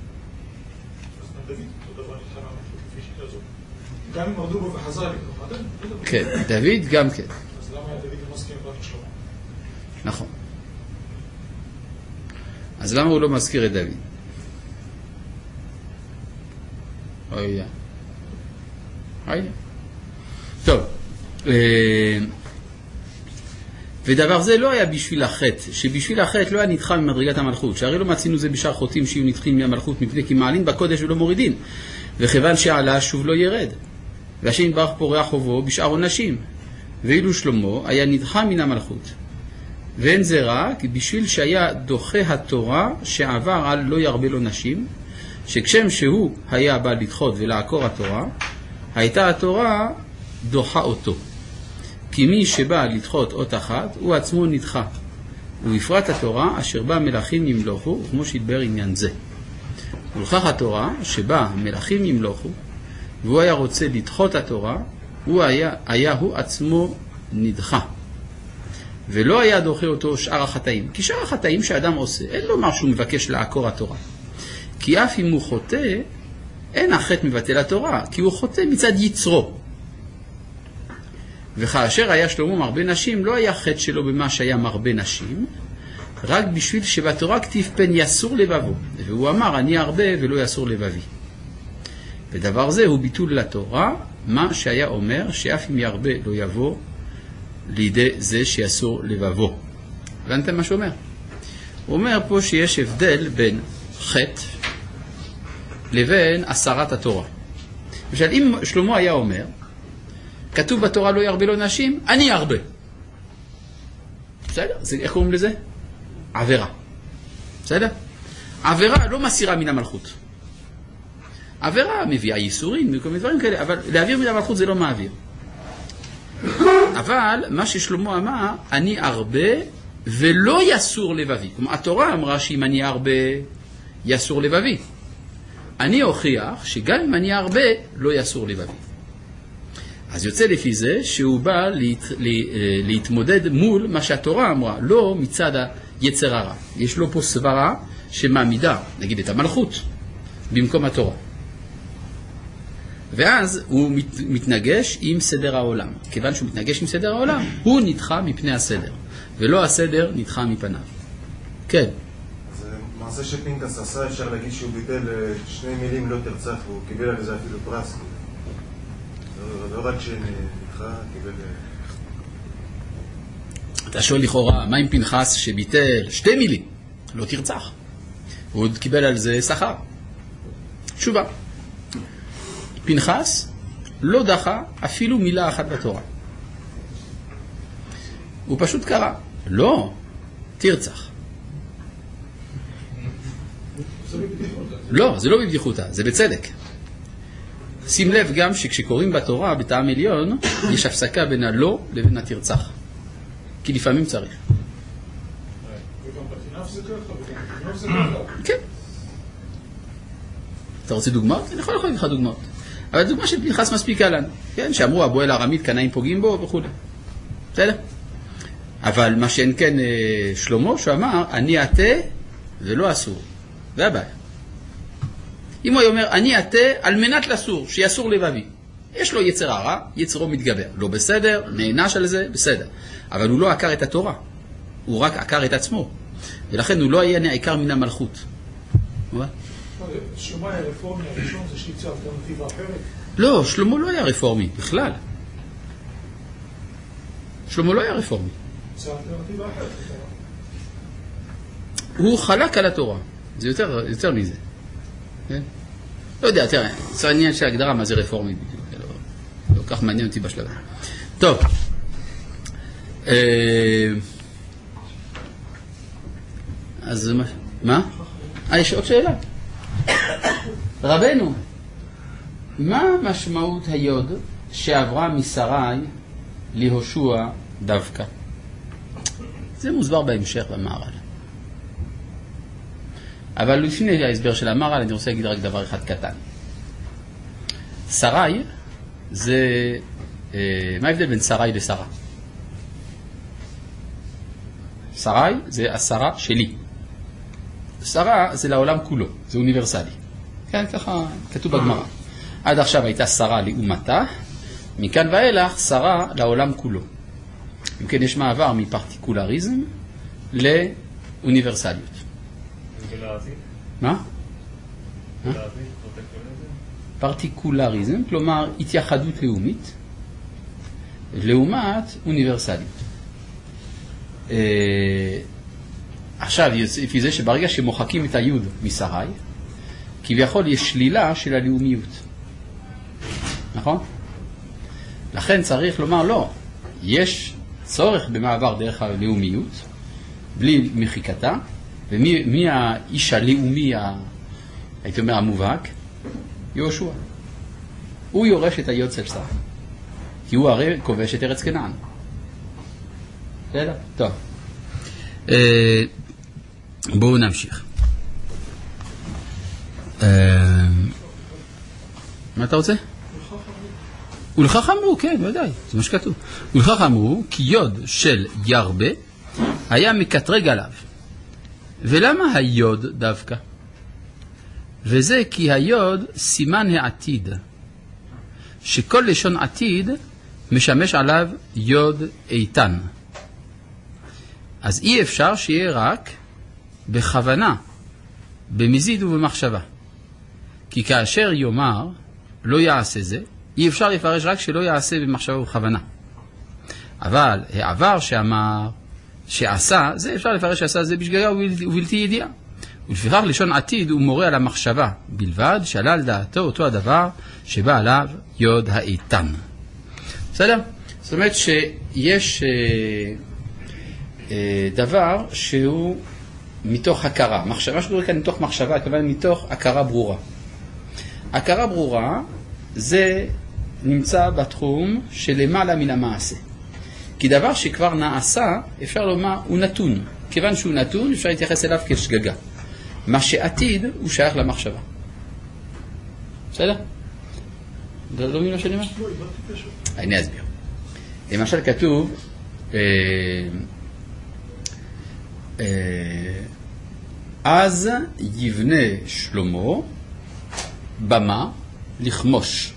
גם אם מרדו בו וחזר למלכותו. כן, דוד גם כן. אז למה היה דוד לא מסכים עם בת שלמה? נכון. אז למה הוא לא מזכיר את דוד? אוי יא. אוי יא. טוב. ודבר זה לא היה בשביל החטא, שבשביל החטא לא היה נדחה ממדרגת המלכות, שהרי לא מצינו זה בשאר חוטאים שיהיו נדחים מהמלכות מפני כי מעלים בקודש ולא מורידים, וכיוון שעלה שוב לא ירד. והשם יתברך פורח חובו בשאר עונשים, ואילו שלמה היה נדחה מן המלכות. ואין זה רק בשביל שהיה דוחה התורה שעבר על לא ירבה לו נשים, שכשם שהוא היה בא לדחות ולעקור התורה, הייתה התורה דוחה אותו. כי מי שבא לדחות אות אחת, הוא עצמו נדחה. ובפרט התורה אשר בא מלכים ימלוכו, כמו שהתבר עניין זה. ולכך התורה שבא מלכים ימלוכו, והוא היה רוצה לדחות התורה, הוא היה, היה הוא עצמו נדחה. ולא היה דוחה אותו שאר החטאים. כי שאר החטאים שאדם עושה, אין לו משהו מבקש לעקור התורה. כי אף אם הוא חוטא, אין החטא מבטל התורה, כי הוא חוטא מצד יצרו. וכאשר היה שלמה מרבה נשים, לא היה חטא שלו במה שהיה מרבה נשים, רק בשביל שבתורה כתיב פן יסור לבבו. והוא אמר, אני הרבה ולא יסור לבבי. ודבר זה הוא ביטול לתורה, מה שהיה אומר שאף אם ירבה לא יבוא לידי זה שיסור לבבו. הבנתם מה שהוא אומר? הוא אומר פה שיש הבדל בין חטא לבין הסרת התורה. למשל, אם שלמה היה אומר, כתוב בתורה לא ירבה לו נשים, אני ארבה. בסדר? זה, איך קוראים לזה? עבירה. בסדר? עבירה לא מסירה מן המלכות. עבירה מביאה ייסורים, כל מיני דברים כאלה, אבל להעביר מן המלכות זה לא מעביר. אבל מה ששלמה אמר, אני ארבה ולא יסור לבבי. כלומר, התורה אמרה שאם אני ארבה, יסור לבבי. אני אוכיח שגם אם אני ארבה, לא יסור לבבי. אז יוצא לפי זה שהוא בא להת, לה, להתמודד מול מה שהתורה אמרה, לא מצד היצר הרע. יש לו פה סברה שמעמידה, נגיד, את המלכות במקום התורה. ואז הוא מת, מתנגש עם סדר העולם. כיוון שהוא מתנגש עם סדר העולם, הוא נדחה מפני הסדר, ולא הסדר נדחה מפניו. כן. אז מעשה שפינקס עשה, אפשר להגיד שהוא ביטל שני מילים לא תרצח, והוא קיבל על זה אפילו פרס. לא רק שנדחה, קיבל... אתה שואל לכאורה, מה עם פנחס שביטל שתי מילים? לא תרצח. הוא עוד קיבל על זה שכר. תשובה. פנחס לא דחה אפילו מילה אחת בתורה. הוא פשוט קרא, לא, תרצח. לא, זה לא בבדיחותה, זה בצדק. שים לב גם שכשקוראים בתורה בטעם עליון, יש הפסקה בין הלא לבין התרצח. כי לפעמים צריך. וגם בתנ"ך זה ככה, וגם בתנ"ך זה ככה. כן. אתה רוצה דוגמאות? אני יכול להגיד לך דוגמאות. אבל הדוגמה של פנחס מספיקה לנו. כן, שאמרו, אבו אל ארמית, קנאים פוגעים בו וכו'. בסדר? אבל מה שאין כן שלמה, שהוא אמר, אני עתה ולא אסור. זה הבעיה. אם הוא אומר, אני עתה על מנת לסור, שיסור לבבי. יש לו יצר הרע, יצרו מתגבר. לא בסדר, נענש על זה, בסדר. אבל הוא לא עקר את התורה. הוא רק עקר את עצמו. ולכן הוא לא היה נעקר מן המלכות. שלמה היה רפורמי הראשון, זה שהציע אלטרנטיבה אחרת? לא, שלמה לא היה רפורמי, בכלל. שלמה לא היה רפורמי. זה אלטרנטיבה אחרת. הוא חלק על התורה. זה יותר, יותר מזה. כן? לא יודע, תראה, זה עניין של הגדרה מה זה רפורמי בדיוק. לא, לא כך מעניין אותי בשלב. טוב. אה, אז זה מה? מה? אה, יש עוד שאלה. רבנו, מה משמעות היוד שעברה משרי להושע דווקא? זה מוסבר בהמשך במהר"ל. אבל לפני ההסבר של המהר"ל אני רוצה להגיד רק דבר אחד קטן. שרי זה... מה ההבדל בין שרי לשרה? שרי זה השרה שלי. שרה זה לעולם כולו, זה אוניברסלי. כן, ככה כתוב בגמרא. עד עכשיו הייתה שרה לאומתה, מכאן ואילך שרה לעולם כולו. אם כן, יש מעבר מפרטיקולריזם לאוניברסליות. מה? פרטיקולריזם, כלומר התייחדות לאומית, לעומת אוניברסליות. עכשיו, לפי זה שברגע שמוחקים את היוד משרי, כביכול יש שלילה של הלאומיות. נכון? לכן צריך לומר לא, יש צורך במעבר דרך הלאומיות, בלי מחיקתה, ומי מי האיש הלאומי, ה, הייתי אומר המובהק? יהושע. הוא יורש את היוד של שרי, כי הוא הרי כובש את ארץ כנען. בסדר? טוב. בואו נמשיך. מה אתה רוצה? ולכך אמרו, כן, ודאי, זה מה שכתוב. ולכך אמרו, כי יוד של ירבה היה מקטרג עליו. ולמה היוד דווקא? וזה כי היוד סימן העתיד, שכל לשון עתיד משמש עליו יוד איתן. אז אי אפשר שיהיה רק בכוונה, במזיד ובמחשבה. כי כאשר יאמר לא יעשה זה, אי אפשר לפרש רק שלא יעשה במחשבה ובכוונה. אבל העבר שאמר שעשה, זה אפשר לפרש שעשה זה בשגגה ובלתי ידיעה. ולפיכך לשון עתיד הוא מורה על המחשבה בלבד, שעלה על דעתו אותו הדבר שבא עליו יוד האיתן. בסדר? זאת אומרת שיש אה, אה, דבר שהוא מתוך הכרה. מחשבה, מה שקורה כאן מתוך מחשבה, כמובן מתוך הכרה ברורה. הכרה ברורה זה נמצא בתחום שלמעלה מן המעשה. כי דבר שכבר נעשה, אפשר לומר, הוא נתון. כיוון שהוא נתון, אפשר להתייחס אליו כשגגה. מה שעתיד הוא שייך למחשבה. בסדר? לא מבין מה שאני אומר? אני אסביר. למשל כתוב, אה, אה, אז יבנה שלמה במה לכמוש.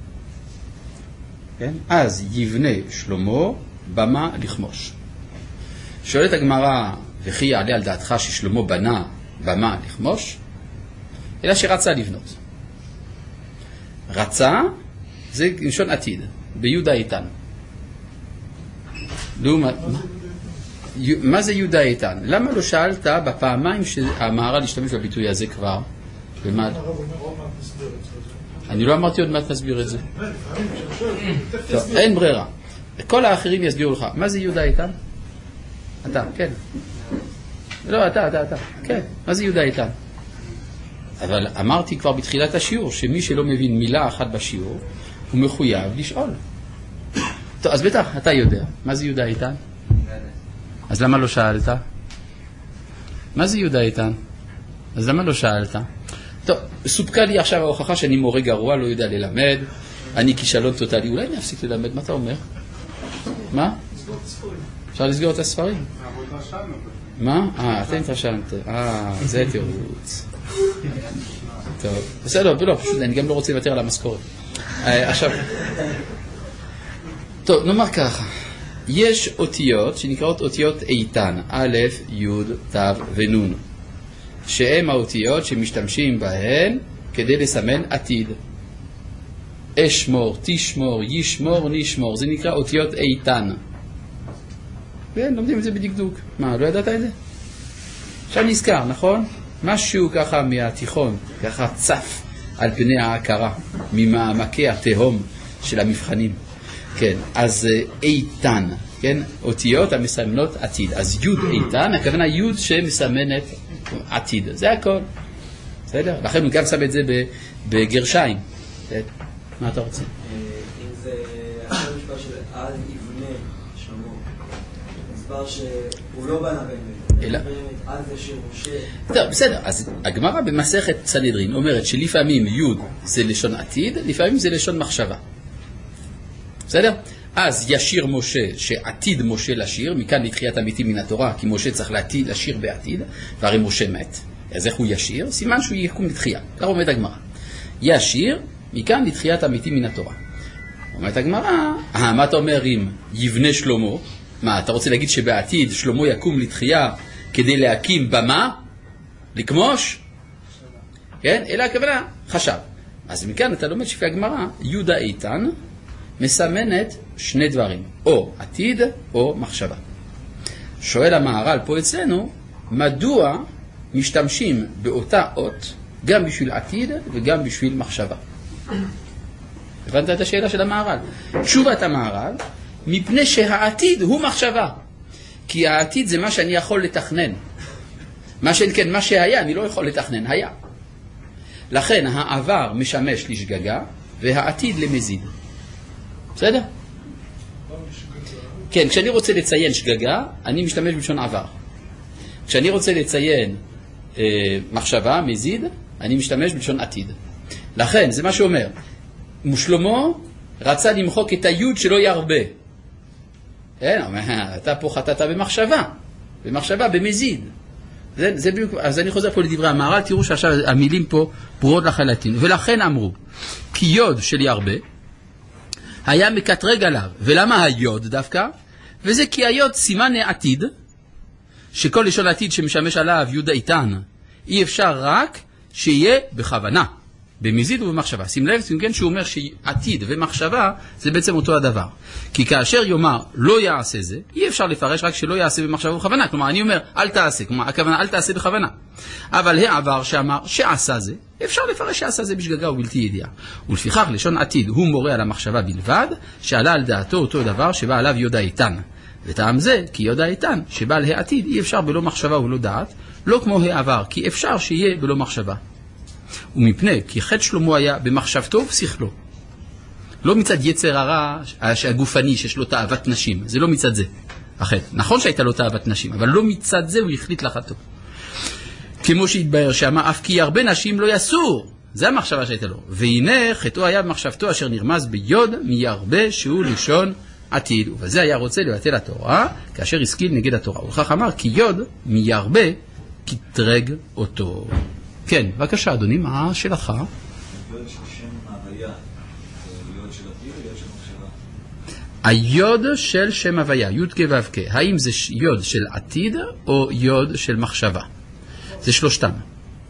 כן? אז יבנה שלמה במה לכמוש. שואלת הגמרא, וכי יעלה על דעתך ששלמה בנה במה לכמוש? אלא שרצה לבנות. רצה זה לשון עתיד, ביהודה איתן. לעומת, מה? מה זה יהודה איתן? למה לא שאלת בפעמיים שהמהר"ל להשתמש בביטוי הזה כבר? במה? אני לא אמרתי עוד מעט נסביר את זה. טוב, אין ברירה. כל האחרים יסבירו לך. מה זה יהודה איתן? אתה, כן. לא, אתה, אתה, אתה. כן, מה זה יהודה איתן? אבל אמרתי כבר בתחילת השיעור שמי שלא מבין מילה אחת בשיעור הוא מחויב לשאול. טוב, אז בטח, אתה יודע. מה זה יהודה איתן? אז למה לא שאלת? מה זה יהודה איתן? אז למה לא שאלת? טוב, סופקה לי עכשיו ההוכחה שאני מורה גרוע, לא יודע ללמד, אני כישלון טוטלי, אולי נפסיק ללמד, מה אתה אומר? מה? אפשר לסגור את הספרים. מה? אה, אתם התרשמתם. אה, זה תירוץ. טוב, בסדר, לא, פשוט אני גם לא רוצה לוותר על המשכורת. עכשיו, טוב, נאמר ככה. יש אותיות שנקראות אותיות איתן, א', י', ת' ונ', שהן האותיות שמשתמשים בהן כדי לסמן עתיד. אשמור, תשמור, ישמור, נשמור, זה נקרא אותיות איתן. כן, לומדים את זה בדקדוק. מה, לא ידעת את זה? עכשיו נזכר, נכון? משהו ככה מהתיכון, ככה צף על פני ההכרה, ממעמקי התהום של המבחנים. כן, אז איתן. כן, אותיות המסמנות עתיד. אז יוד איתן, הכוונה יוד שמסמנת עתיד. זה הכל. בסדר? לכן הוא גם שם את זה בגרשיים. מה אתה רוצה? אם זה עכשיו משפט של עד יבנה שלמה, מספר שהוא לא בנה באמת, אלא עד זה שמשה... טוב, בסדר. אז הגמרא במסכת סנהדרין אומרת שלפעמים יוד זה לשון עתיד, לפעמים זה לשון מחשבה. בסדר? אז ישיר משה, שעתיד משה לשיר, מכאן לתחיית המתים מן התורה, כי משה צריך לעתיד, לשיר בעתיד, והרי משה מת. אז איך הוא ישיר? סימן שהוא יקום לתחייה. כך אומרת הגמרא. ישיר, מכאן לתחיית המתים מן התורה. אומרת הגמרא, אה, מה אתה אומר אם יבנה שלמה? מה, אתה רוצה להגיד שבעתיד שלמה יקום לתחייה כדי להקים במה? לכמוש? כן? אלא הכוונה, חשב. אז מכאן אתה לומד שפי הגמרא, יהודה איתן, מסמנת שני דברים, או עתיד או מחשבה. שואל המהר"ל פה אצלנו, מדוע משתמשים באותה אות גם בשביל עתיד וגם בשביל מחשבה? הבנת את השאלה של המהר"ל? תשובת המהר"ל, מפני שהעתיד הוא מחשבה. כי העתיד זה מה שאני יכול לתכנן. מה שאין כן, מה שהיה אני לא יכול לתכנן, היה. לכן העבר משמש לשגגה והעתיד למזיד. בסדר? כן, כשאני רוצה לציין שגגה, אני משתמש בלשון עבר. כשאני רוצה לציין אה, מחשבה, מזיד, אני משתמש בלשון עתיד. לכן, זה מה שאומר. שלמה רצה למחוק את היוד שלא ירבה. כן, אתה פה חטאת במחשבה. במחשבה, במזיד. זה, זה בדיוק, אז אני חוזר פה לדברי המהר"ל, תראו שעכשיו המילים פה ברורות לחלוטין. ולכן אמרו, כי יוד של ירבה, היה מקטרג עליו. ולמה היוד דווקא? וזה כי היוד סימן העתיד, שכל לשון עתיד שמשמש עליו יהודה איתן, אי אפשר רק שיהיה בכוונה, במזיד ובמחשבה. שים לב, שים כן שהוא אומר שעתיד ומחשבה זה בעצם אותו הדבר. כי כאשר יאמר לא יעשה זה, אי אפשר לפרש רק שלא יעשה במחשבה ובכוונה. כלומר, אני אומר אל תעשה, כלומר, הכוונה אל תעשה בכוונה. אבל העבר שאמר שעשה זה, אפשר לפרש שעשה זה בשגגה ובלתי ידיעה. ולפיכך לשון עתיד הוא מורה על המחשבה בלבד, שעלה על דעתו אותו דבר שבא עליו יהודה איתן. וטעם זה, כי יהודה איתן, שבא להעתיד, אי אפשר בלא מחשבה ולא דעת, לא כמו העבר, כי אפשר שיהיה בלא מחשבה. ומפני, כי חטא שלמה היה במחשבתו ובשכלו. לא מצד יצר הרע הגופני שיש לו תאוות נשים, זה לא מצד זה. החטא. נכון שהייתה לו תאוות נשים, אבל לא מצד זה הוא החליט לחטוא. כמו שהתבהר שאמר, אף כי הרבה נשים לא יסור. זה המחשבה שהייתה לו. והנה חטאו היה במחשבתו אשר נרמז ביוד מירבה שהוא לשון עתיד. ובזה היה רוצה לבטל התורה, כאשר השכיל נגד התורה. וכך אמר, כי יוד מירבה קטרג אותו. כן, בבקשה אדוני, מה שאלתך? יוד של שם הוויה, יוד של עתיד או יוד של מחשבה? היוד של שם הוויה, יוד כו' כ', האם זה יוד של עתיד או יוד של מחשבה? זה שלושתם. גם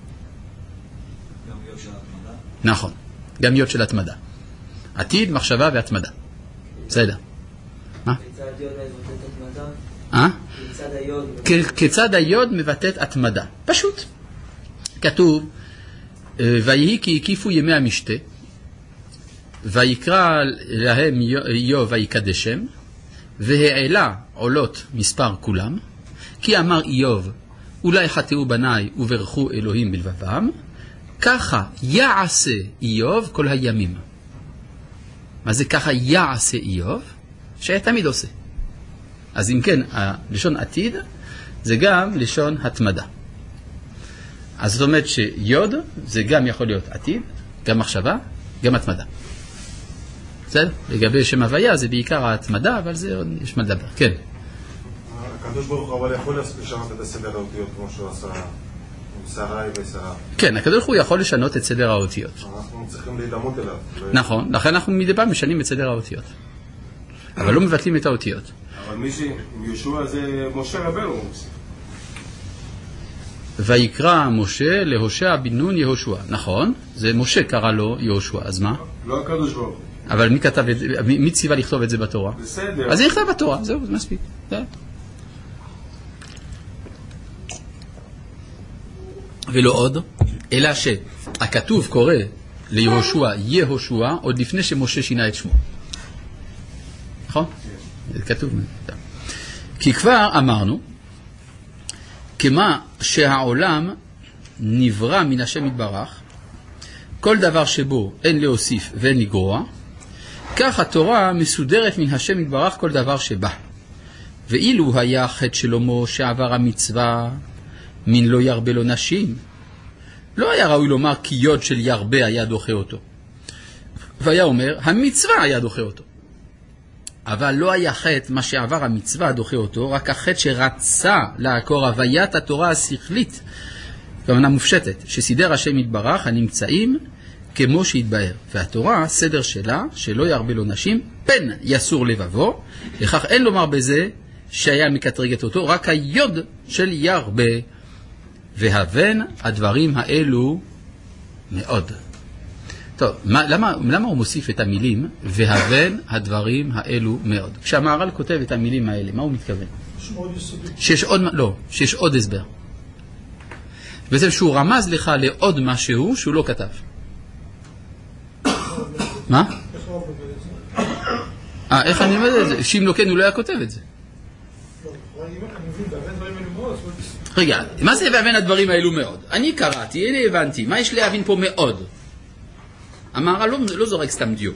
יוד של התמדה? נכון, גם יוד של התמדה. עתיד, מחשבה והתמדה. בסדר. מה? כיצד יוד מבטאת התמדה? אה? כיצד היוד? כיצד היוד מבטאת התמדה? פשוט. כתוב, ויהי כי הקיפו ימי המשתה, ויקרא להם איוב ויקדשם, והעלה עולות מספר כולם, כי אמר איוב, אולי חטאו בניי וברכו אלוהים בלבבם, ככה יעשה איוב כל הימים. מה זה ככה יעשה איוב? שהיה תמיד עושה. אז אם כן, לשון עתיד זה גם לשון התמדה. אז זאת אומרת שיוד זה גם יכול להיות עתיד, גם מחשבה, גם התמדה. בסדר? לגבי שם הוויה זה בעיקר ההתמדה, אבל זה עוד יש מה לדבר. כן. הקדוש ברוך הוא אבל יכול לשנות את הסדר האותיות כמו שהוא עשה עם שרי ושרה. כן, הקדוש ברוך הוא יכול לשנות את סדר האותיות. אנחנו צריכים להידמות אליו. נכון, לכן אנחנו מדי פעם משנים את סדר האותיות. אבל לא מבטלים את האותיות. אבל מי ש... יהושע זה משה רבנו. ויקרא משה להושע בן נון יהושע. נכון, זה משה קרא לו יהושע, אז מה? לא הקדוש ברוך הוא. אבל מי כתב את זה, מי ציווה לכתוב את זה בתורה? בסדר. אז זה נכתב בתורה, זהו, זה מספיק. זה. ולא עוד, אלא שהכתוב קורא ליהושע יהושע עוד לפני שמשה שינה את שמו. נכון? זה כתוב. כי כבר אמרנו, כמה שהעולם נברא מן השם יתברך, כל דבר שבו אין להוסיף ואין לגרוע, כך התורה מסודרת מן השם יתברך כל דבר שבא. ואילו היה חטא שלמה שעבר המצווה, מן לא ירבה לו נשים, לא היה ראוי לומר כי יוד של ירבה היה דוחה אותו. והיה אומר, המצווה היה דוחה אותו. אבל לא היה חטא מה שעבר המצווה דוחה אותו, רק החטא שרצה לעקור הוויית התורה השכלית, כוונה מופשטת, שסידר השם יתברך הנמצאים כמו שהתבהר. והתורה, סדר שלה, שלא ירבה לו נשים, פן יסור לבבו, לכך אין לומר בזה שהיה מקטרגת אותו, רק היוד של ירבה. והבן הדברים האלו מאוד. טוב, מה, למה, למה הוא מוסיף את המילים והבן הדברים האלו מאוד? כשהמהר"ל כותב את המילים האלה, מה הוא מתכוון? שיש עוד, לא, שיש עוד הסבר. בעצם שהוא רמז לך לעוד משהו שהוא לא כתב. מה? אה, איך אני אומר את זה? שאם לא כן הוא לא היה כותב את זה. רגע, מה זה והבן הדברים האלו מאוד? אני קראתי, אני הבנתי, מה יש להבין פה מאוד? המהר"ל לא, לא זורק סתם דיו.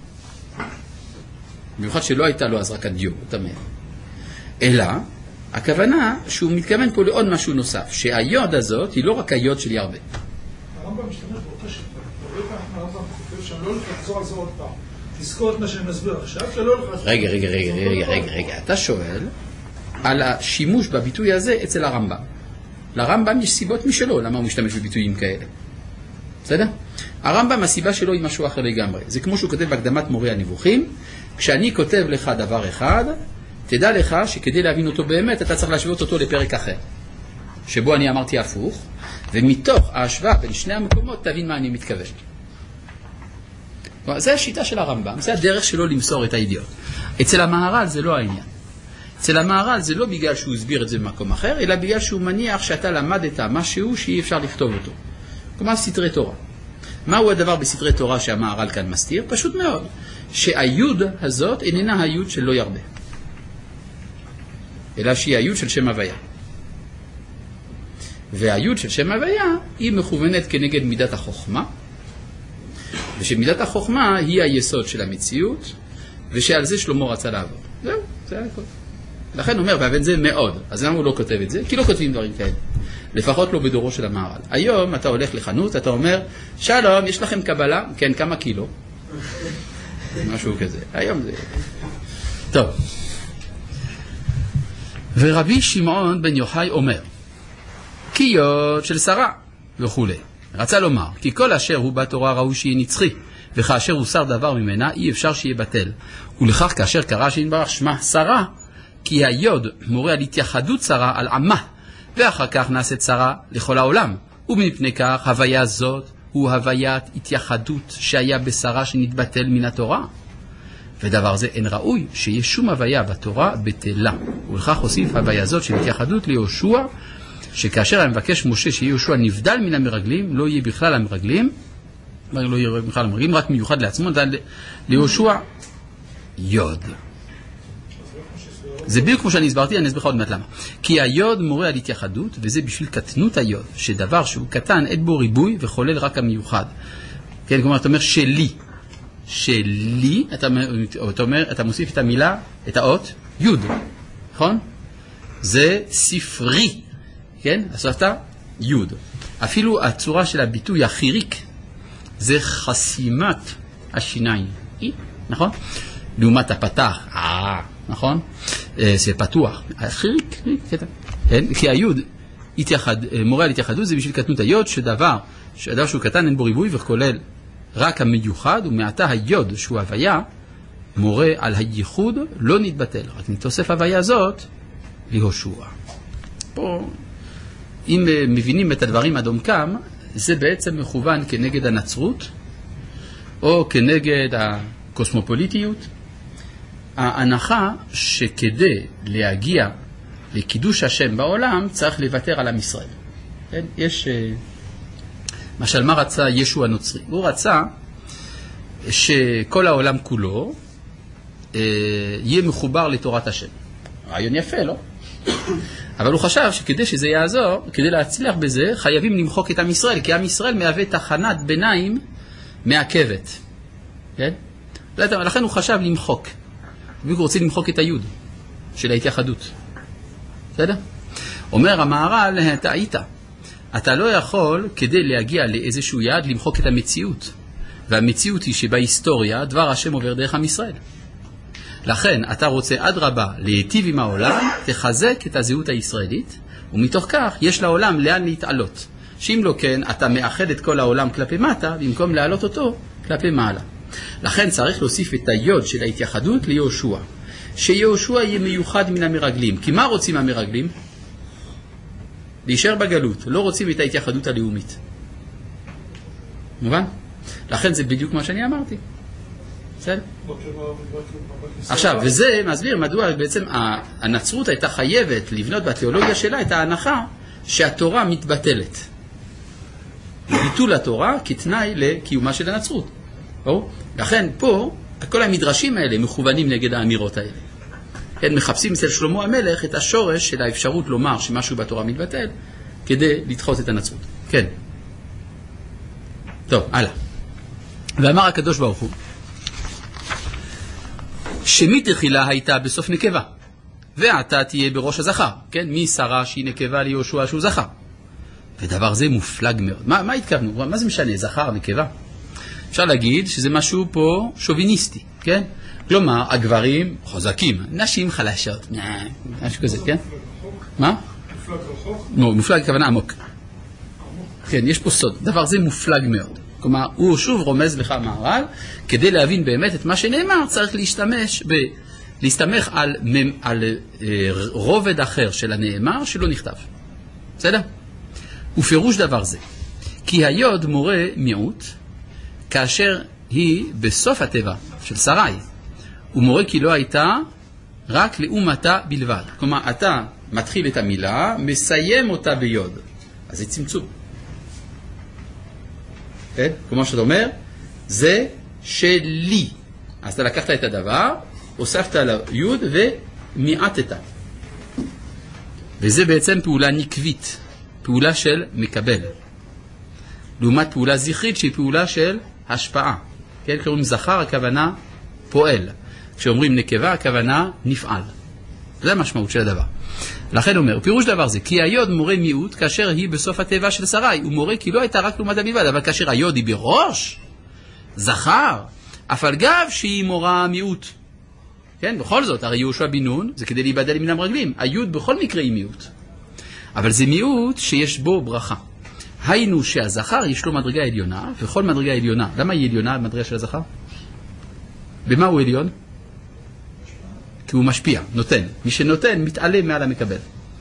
במיוחד שלא הייתה לו אז רק הדיו, תמר. אלא, הכוונה שהוא מתכוון פה לעוד משהו נוסף, שהיוד הזאת היא לא רק היוד של ירבה. הרמב"ם משתמש באותה שיטה. הרמב"ם כותב שם לא לחזור על זה עוד פעם. תזכור את מה שאני מסביר עכשיו, שלא לחזור. רגע, רגע, רגע, רגע, רגע, רגע. אתה שואל על השימוש בביטוי הזה אצל הרמב"ם. לרמב"ם יש סיבות משלו, למה הוא משתמש בביטויים כאלה. בסדר? הרמב"ם, הסיבה שלו היא משהו אחר לגמרי. זה כמו שהוא כותב בהקדמת מורה הנבוכים, כשאני כותב לך דבר אחד, תדע לך שכדי להבין אותו באמת, אתה צריך להשוות אותו לפרק אחר, שבו אני אמרתי הפוך, ומתוך ההשוואה בין שני המקומות תבין מה אני מתכוון. זה השיטה של הרמב"ם, זה הדרך שלו למסור את הידיעות. אצל המהר"ל זה לא העניין. אצל המהר"ל זה לא בגלל שהוא הסביר את זה במקום אחר, אלא בגלל שהוא מניח שאתה למדת משהו שאי אפשר לכתוב אותו. כלומר, סתרי תורה. מהו הדבר בסתרי תורה שהמהר"ל כאן מסתיר? פשוט מאוד, שהיוד הזאת איננה היוד של לא ירבה, אלא שהיא היוד של שם הוויה. והיוד של שם הוויה היא מכוונת כנגד מידת החוכמה, ושמידת החוכמה היא היסוד של המציאות, ושעל זה שלמה רצה לעבור. זהו, זה היה הכל. לכן הוא אומר, והבן זה מאוד. אז למה הוא לא כותב את זה? כי לא כותבים דברים כאלה. לפחות לא בדורו של המהר"ל. היום אתה הולך לחנות, אתה אומר, שלום, יש לכם קבלה? כן, כמה קילו? משהו כזה. היום זה... טוב. ורבי שמעון בן יוחאי אומר, כי יוד של שרה וכו'. רצה לומר, כי כל אשר הוא בתורה ראוי שיהיה נצחי, וכאשר הוא שר דבר ממנה, אי אפשר שיהיה בטל. ולכך כאשר קרא שיתברך שמה שרה, כי היוד מורה על התייחדות שרה על עמה, ואחר כך נעשית שרה לכל העולם. ומפני כך, הוויה זאת הוא הוויית התייחדות שהיה בשרה שנתבטל מן התורה. ודבר זה אין ראוי שיש שום הוויה בתורה בטלה. ולכך הוסיף הוויה זאת של התייחדות ליהושע, שכאשר המבקש משה שיהיה יהושע נבדל מן המרגלים, לא יהיה בכלל המרגלים, לא יהיה בכלל המרגלים, רק מיוחד לעצמו, ליהושע יוד. זה בדיוק כמו שאני הסברתי, אני אסביר לך עוד מעט למה. כי היוד מורה על התייחדות, וזה בשביל קטנות היוד, שדבר שהוא קטן, אין בו ריבוי וחולל רק המיוחד. כן, כלומר, אתה אומר שלי. שלי, אתה, אתה אומר, אתה מוסיף את המילה, את האות, יוד. נכון? זה ספרי. כן? הוספת יוד. אפילו הצורה של הביטוי החיריק, זה חסימת השיניים. נכון? לעומת הפתח. אה, נכון? זה פתוח. החיריק, כן? כי היוד התייחד, מורה על התייחדות, זה בשביל קטנות היוד, שדבר, שדבר שהוא קטן אין בו ריבוי וכולל רק המיוחד, ומעתה היוד שהוא הוויה, מורה על הייחוד לא נתבטל. רק נתוסף הוויה הזאת ליהושע. פה, אם מבינים את הדברים עד עומקם, זה בעצם מכוון כנגד הנצרות, או כנגד הקוסמופוליטיות, ההנחה שכדי להגיע לקידוש השם בעולם, צריך לוותר על עם ישראל. כן? יש... משל מה רצה ישו הנוצרי? הוא רצה שכל העולם כולו אה, יהיה מחובר לתורת השם. רעיון יפה, לא? אבל הוא חשב שכדי שזה יעזור, כדי להצליח בזה, חייבים למחוק את עם ישראל, כי עם ישראל מהווה תחנת ביניים מעכבת. כן? לכן הוא חשב למחוק. הוא רוצה למחוק את היוד של ההתייחדות. בסדר? אומר המהר"ל, אתה היית. אתה לא יכול, כדי להגיע לאיזשהו יעד, למחוק את המציאות. והמציאות היא שבהיסטוריה דבר השם עובר דרך עם ישראל. לכן אתה רוצה עד רבה להיטיב עם העולם, תחזק את הזהות הישראלית, ומתוך כך יש לעולם לאן להתעלות. שאם לא כן, אתה מאחד את כל העולם כלפי מטה, במקום להעלות אותו כלפי מעלה. לכן צריך להוסיף את היוד של ההתייחדות ליהושע. שיהושע יהיה מיוחד מן המרגלים. כי מה רוצים המרגלים? להישאר בגלות. לא רוצים את ההתייחדות הלאומית. מובן? לכן זה בדיוק מה שאני אמרתי. בסדר? עכשיו, וזה מסביר מדוע בעצם הנצרות הייתה חייבת לבנות בתיאולוגיה שלה את ההנחה שהתורה מתבטלת. ביטול התורה כתנאי לקיומה של הנצרות. או? לכן פה, כל המדרשים האלה מכוונים נגד האמירות האלה. הם מחפשים אצל שלמה המלך את השורש של האפשרות לומר שמשהו בתורה מתבטל, כדי לדחות את הנצרות. כן. טוב, הלאה. ואמר הקדוש ברוך הוא, שמי תחילה הייתה בסוף נקבה, ואתה תהיה בראש הזכר. כן, מי שרה שהיא נקבה ליהושע שהוא זכר. ודבר זה מופלג מאוד. מה, מה התכוונו? מה זה משנה? זכר, נקבה? אפשר להגיד שזה משהו פה שוביניסטי, כן? כלומר, הגברים חזקים, נשים חלשות, משהו כזה, כן? מה? מופלג רחוק? לא, מופלג כוונה עמוק. כן, יש פה סוד. דבר זה מופלג מאוד. כלומר, הוא שוב רומז לך מהר"ל, כדי להבין באמת את מה שנאמר, צריך להשתמש ב... להסתמך על, על אה, רובד אחר של הנאמר שלא נכתב. בסדר? ופירוש דבר זה, כי היוד מורה מיעוט, כאשר היא בסוף הטבע של שרי, הוא מורה כי לא הייתה רק לאומתה בלבד. כלומר, אתה מתחיל את המילה, מסיים אותה ביוד. אז זה צמצום. כן? כלומר שאתה אומר, זה שלי. אז אתה לקחת את הדבר, הוספת על היוד ומיעטת. וזה בעצם פעולה נקבית, פעולה של מקבל. לעומת פעולה זכרית שהיא פעולה של השפעה. כן? כשאומרים זכר, הכוונה פועל. כשאומרים נקבה, הכוונה נפעל. זה המשמעות של הדבר. לכן אומר, פירוש דבר זה, כי היוד מורה מיעוט כאשר היא בסוף הטבע של שרי. הוא מורה כי לא הייתה רק לעומת בלבד, אבל כאשר היוד היא בראש, זכר, אף על גב שהיא מורה מיעוט. כן, בכל זאת, הרי יהושע בן נון, זה כדי להיבדל מן המרגלים. היוד בכל מקרה היא מיעוט. אבל זה מיעוט שיש בו ברכה. היינו שהזכר יש לו מדרגה עליונה, וכל מדרגה עליונה. למה היא עליונה המדרגה של הזכר? במה הוא עליון? כי הוא משפיע, נותן. מי שנותן מתעלה מעל המקבל.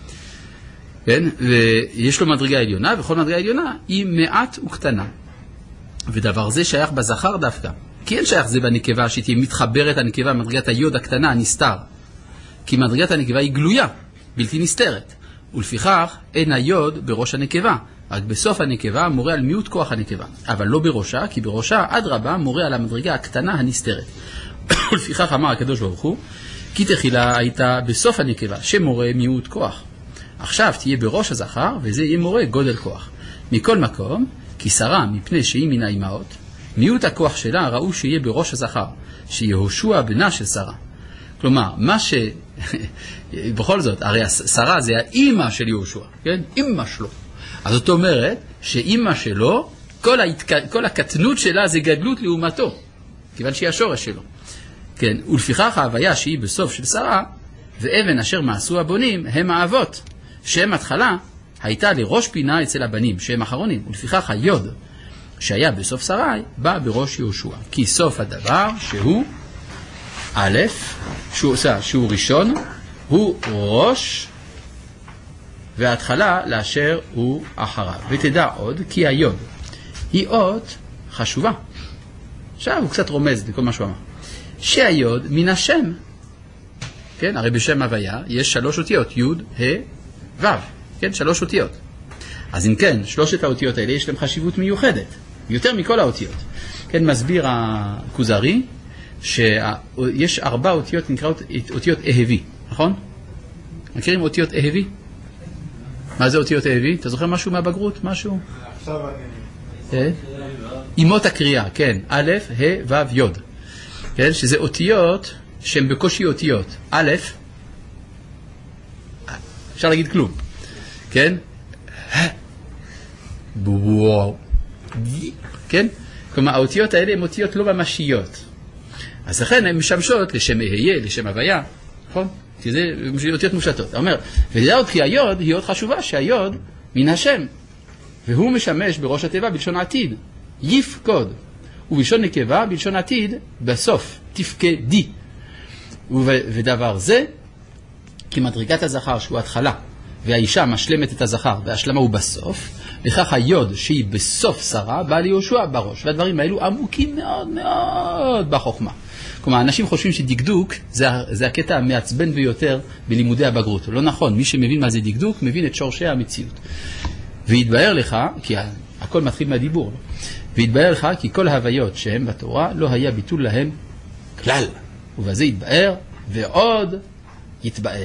כן? ויש לו מדרגה עליונה, וכל מדרגה עליונה היא מעט וקטנה. ודבר זה שייך בזכר דווקא. כי אין שייך זה בנקבה שתהיה מתחברת הנקבה, מדרגת היוד הקטנה, הנסתר. כי מדרגת הנקבה היא גלויה, בלתי נסתרת. ולפיכך אין היוד בראש הנקבה. רק בסוף הנקבה מורה על מיעוט כוח הנקבה. אבל לא בראשה, כי בראשה עד רבה מורה על המדרגה הקטנה הנסתרת. ולפיכך אמר הקדוש ברוך הוא, כי תחילה הייתה בסוף הנקבה, שמורה מיעוט כוח. עכשיו תהיה בראש הזכר, וזה יהיה מורה גודל כוח. מכל מקום, כי שרה מפני שהיא מן האימהות, מיעוט הכוח שלה ראו שיהיה בראש הזכר, שיהושע בנה של שרה. כלומר, מה ש... בכל זאת, הרי שרה זה האימא של יהושע, כן? אימא שלו. אז זאת אומרת, שאימא שלו, כל, ההתק... כל הקטנות שלה זה גדלות לעומתו, כיוון שהיא השורש שלו. כן, ולפיכך ההוויה שהיא בסוף של שרה, ואבן אשר מעשו הבונים הם האבות, שהם התחלה הייתה לראש פינה אצל הבנים, שהם אחרונים. ולפיכך היוד שהיה בסוף שרי, בא בראש יהושע. כי סוף הדבר שהוא א', שהוא, שהוא ראשון, הוא ראש, וההתחלה לאשר הוא אחריו. ותדע עוד, כי היוד היא אות חשובה. עכשיו הוא קצת רומז לכל מה שהוא אמר. שהיוד מן השם. כן, הרי בשם הוויה יש שלוש אותיות, י' ה' ו'. כן, שלוש אותיות. אז אם כן, שלושת האותיות האלה יש להם חשיבות מיוחדת, יותר מכל האותיות. כן, מסביר הכוזרי שיש ארבע אותיות נקראות אותיות אהבי, נכון? מכירים אותיות אהבי? מה זה אותיות אהבי? אתה זוכר משהו מהבגרות? משהו? עכשיו אני... אימות הקריאה, כן. א', ה', ו', י'. כן? שזה אותיות שהן בקושי אותיות. א', אפשר להגיד כלום. כן? בואו. כן? כלומר, האותיות האלה הן אותיות לא ממשיות. אז לכן הן משמשות לשם אהיה, לשם הוויה. נכון? כי זה אותיות מושטות. אתה אומר, ולדעת כי היוד היא עוד חשובה, שהיוד מן השם. והוא משמש בראש התיבה בלשון עתיד. יפקוד. ובלשון נקבה בלשון עתיד בסוף. תפקדי. ודבר זה, כי מדרגת הזכר שהוא התחלה, והאישה משלמת את הזכר, וההשלמה הוא בסוף, לכך היוד שהיא בסוף שרה, בא ליהושע בראש. והדברים האלו עמוקים מאוד מאוד בחוכמה. כלומר, אנשים חושבים שדקדוק זה, זה הקטע המעצבן ביותר בלימודי הבגרות. לא נכון, מי שמבין מה זה דקדוק, מבין את שורשי המציאות. והתבהר לך, כי הכל מתחיל מהדיבור, והתבהר לך כי כל ההוויות שהן בתורה לא היה ביטול להם כלל. ובזה התבהר, ועוד יתבהר.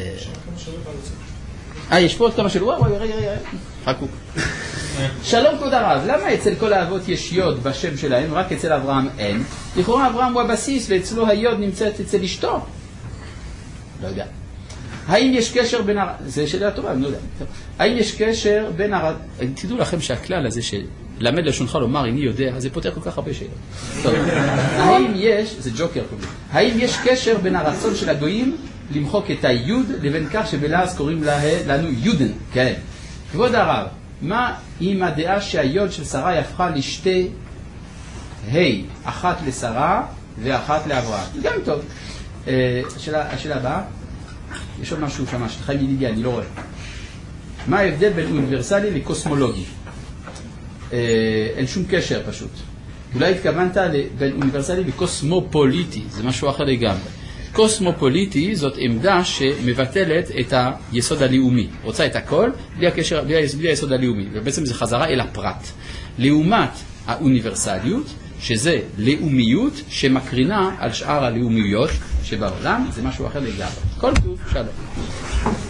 אה, יש פה עוד כמה של... וואי, וואי, רגע, רגע, חכו. שלום כבוד הרב, למה אצל כל האבות יש יוד בשם שלהם, רק אצל אברהם אין? לכאורה אברהם הוא הבסיס, ואצלו היוד נמצאת אצל אשתו. לא יודע. האם יש קשר בין הר... זה שאלה טובה, אני לא יודע. האם יש קשר בין הר... תדעו לכם שהכלל הזה שלמד לשונך לומר, איני יודע, זה פותר כל כך הרבה שאלות. טוב. האם יש, זה ג'וקר קודם, האם יש קשר בין הרצון של הגויים למחוק את היוד לבין כך שבלעז קוראים לה, לנו יודן? כן. כבוד הרב, מה עם הדעה שהיוד של שרה הפכה לשתי היי, אחת לשרה ואחת לאברהם? גם טוב. השאלה, השאלה הבאה, יש עוד משהו שמה, שתחיים ילידי, אני לא רואה. מה ההבדל בין אוניברסלי לקוסמולוגי? אין שום קשר פשוט. אולי התכוונת בין אוניברסלי לקוסמופוליטי, זה משהו אחר לגמרי. קוסמופוליטי זאת עמדה שמבטלת את היסוד הלאומי. רוצה את הכל בלי הקשר, בלי היסוד הלאומי. ובעצם זה חזרה אל הפרט. לעומת האוניברסליות, שזה לאומיות שמקרינה על שאר הלאומיות שבעולם, זה משהו אחר לגמרי. כל טוב, שלום.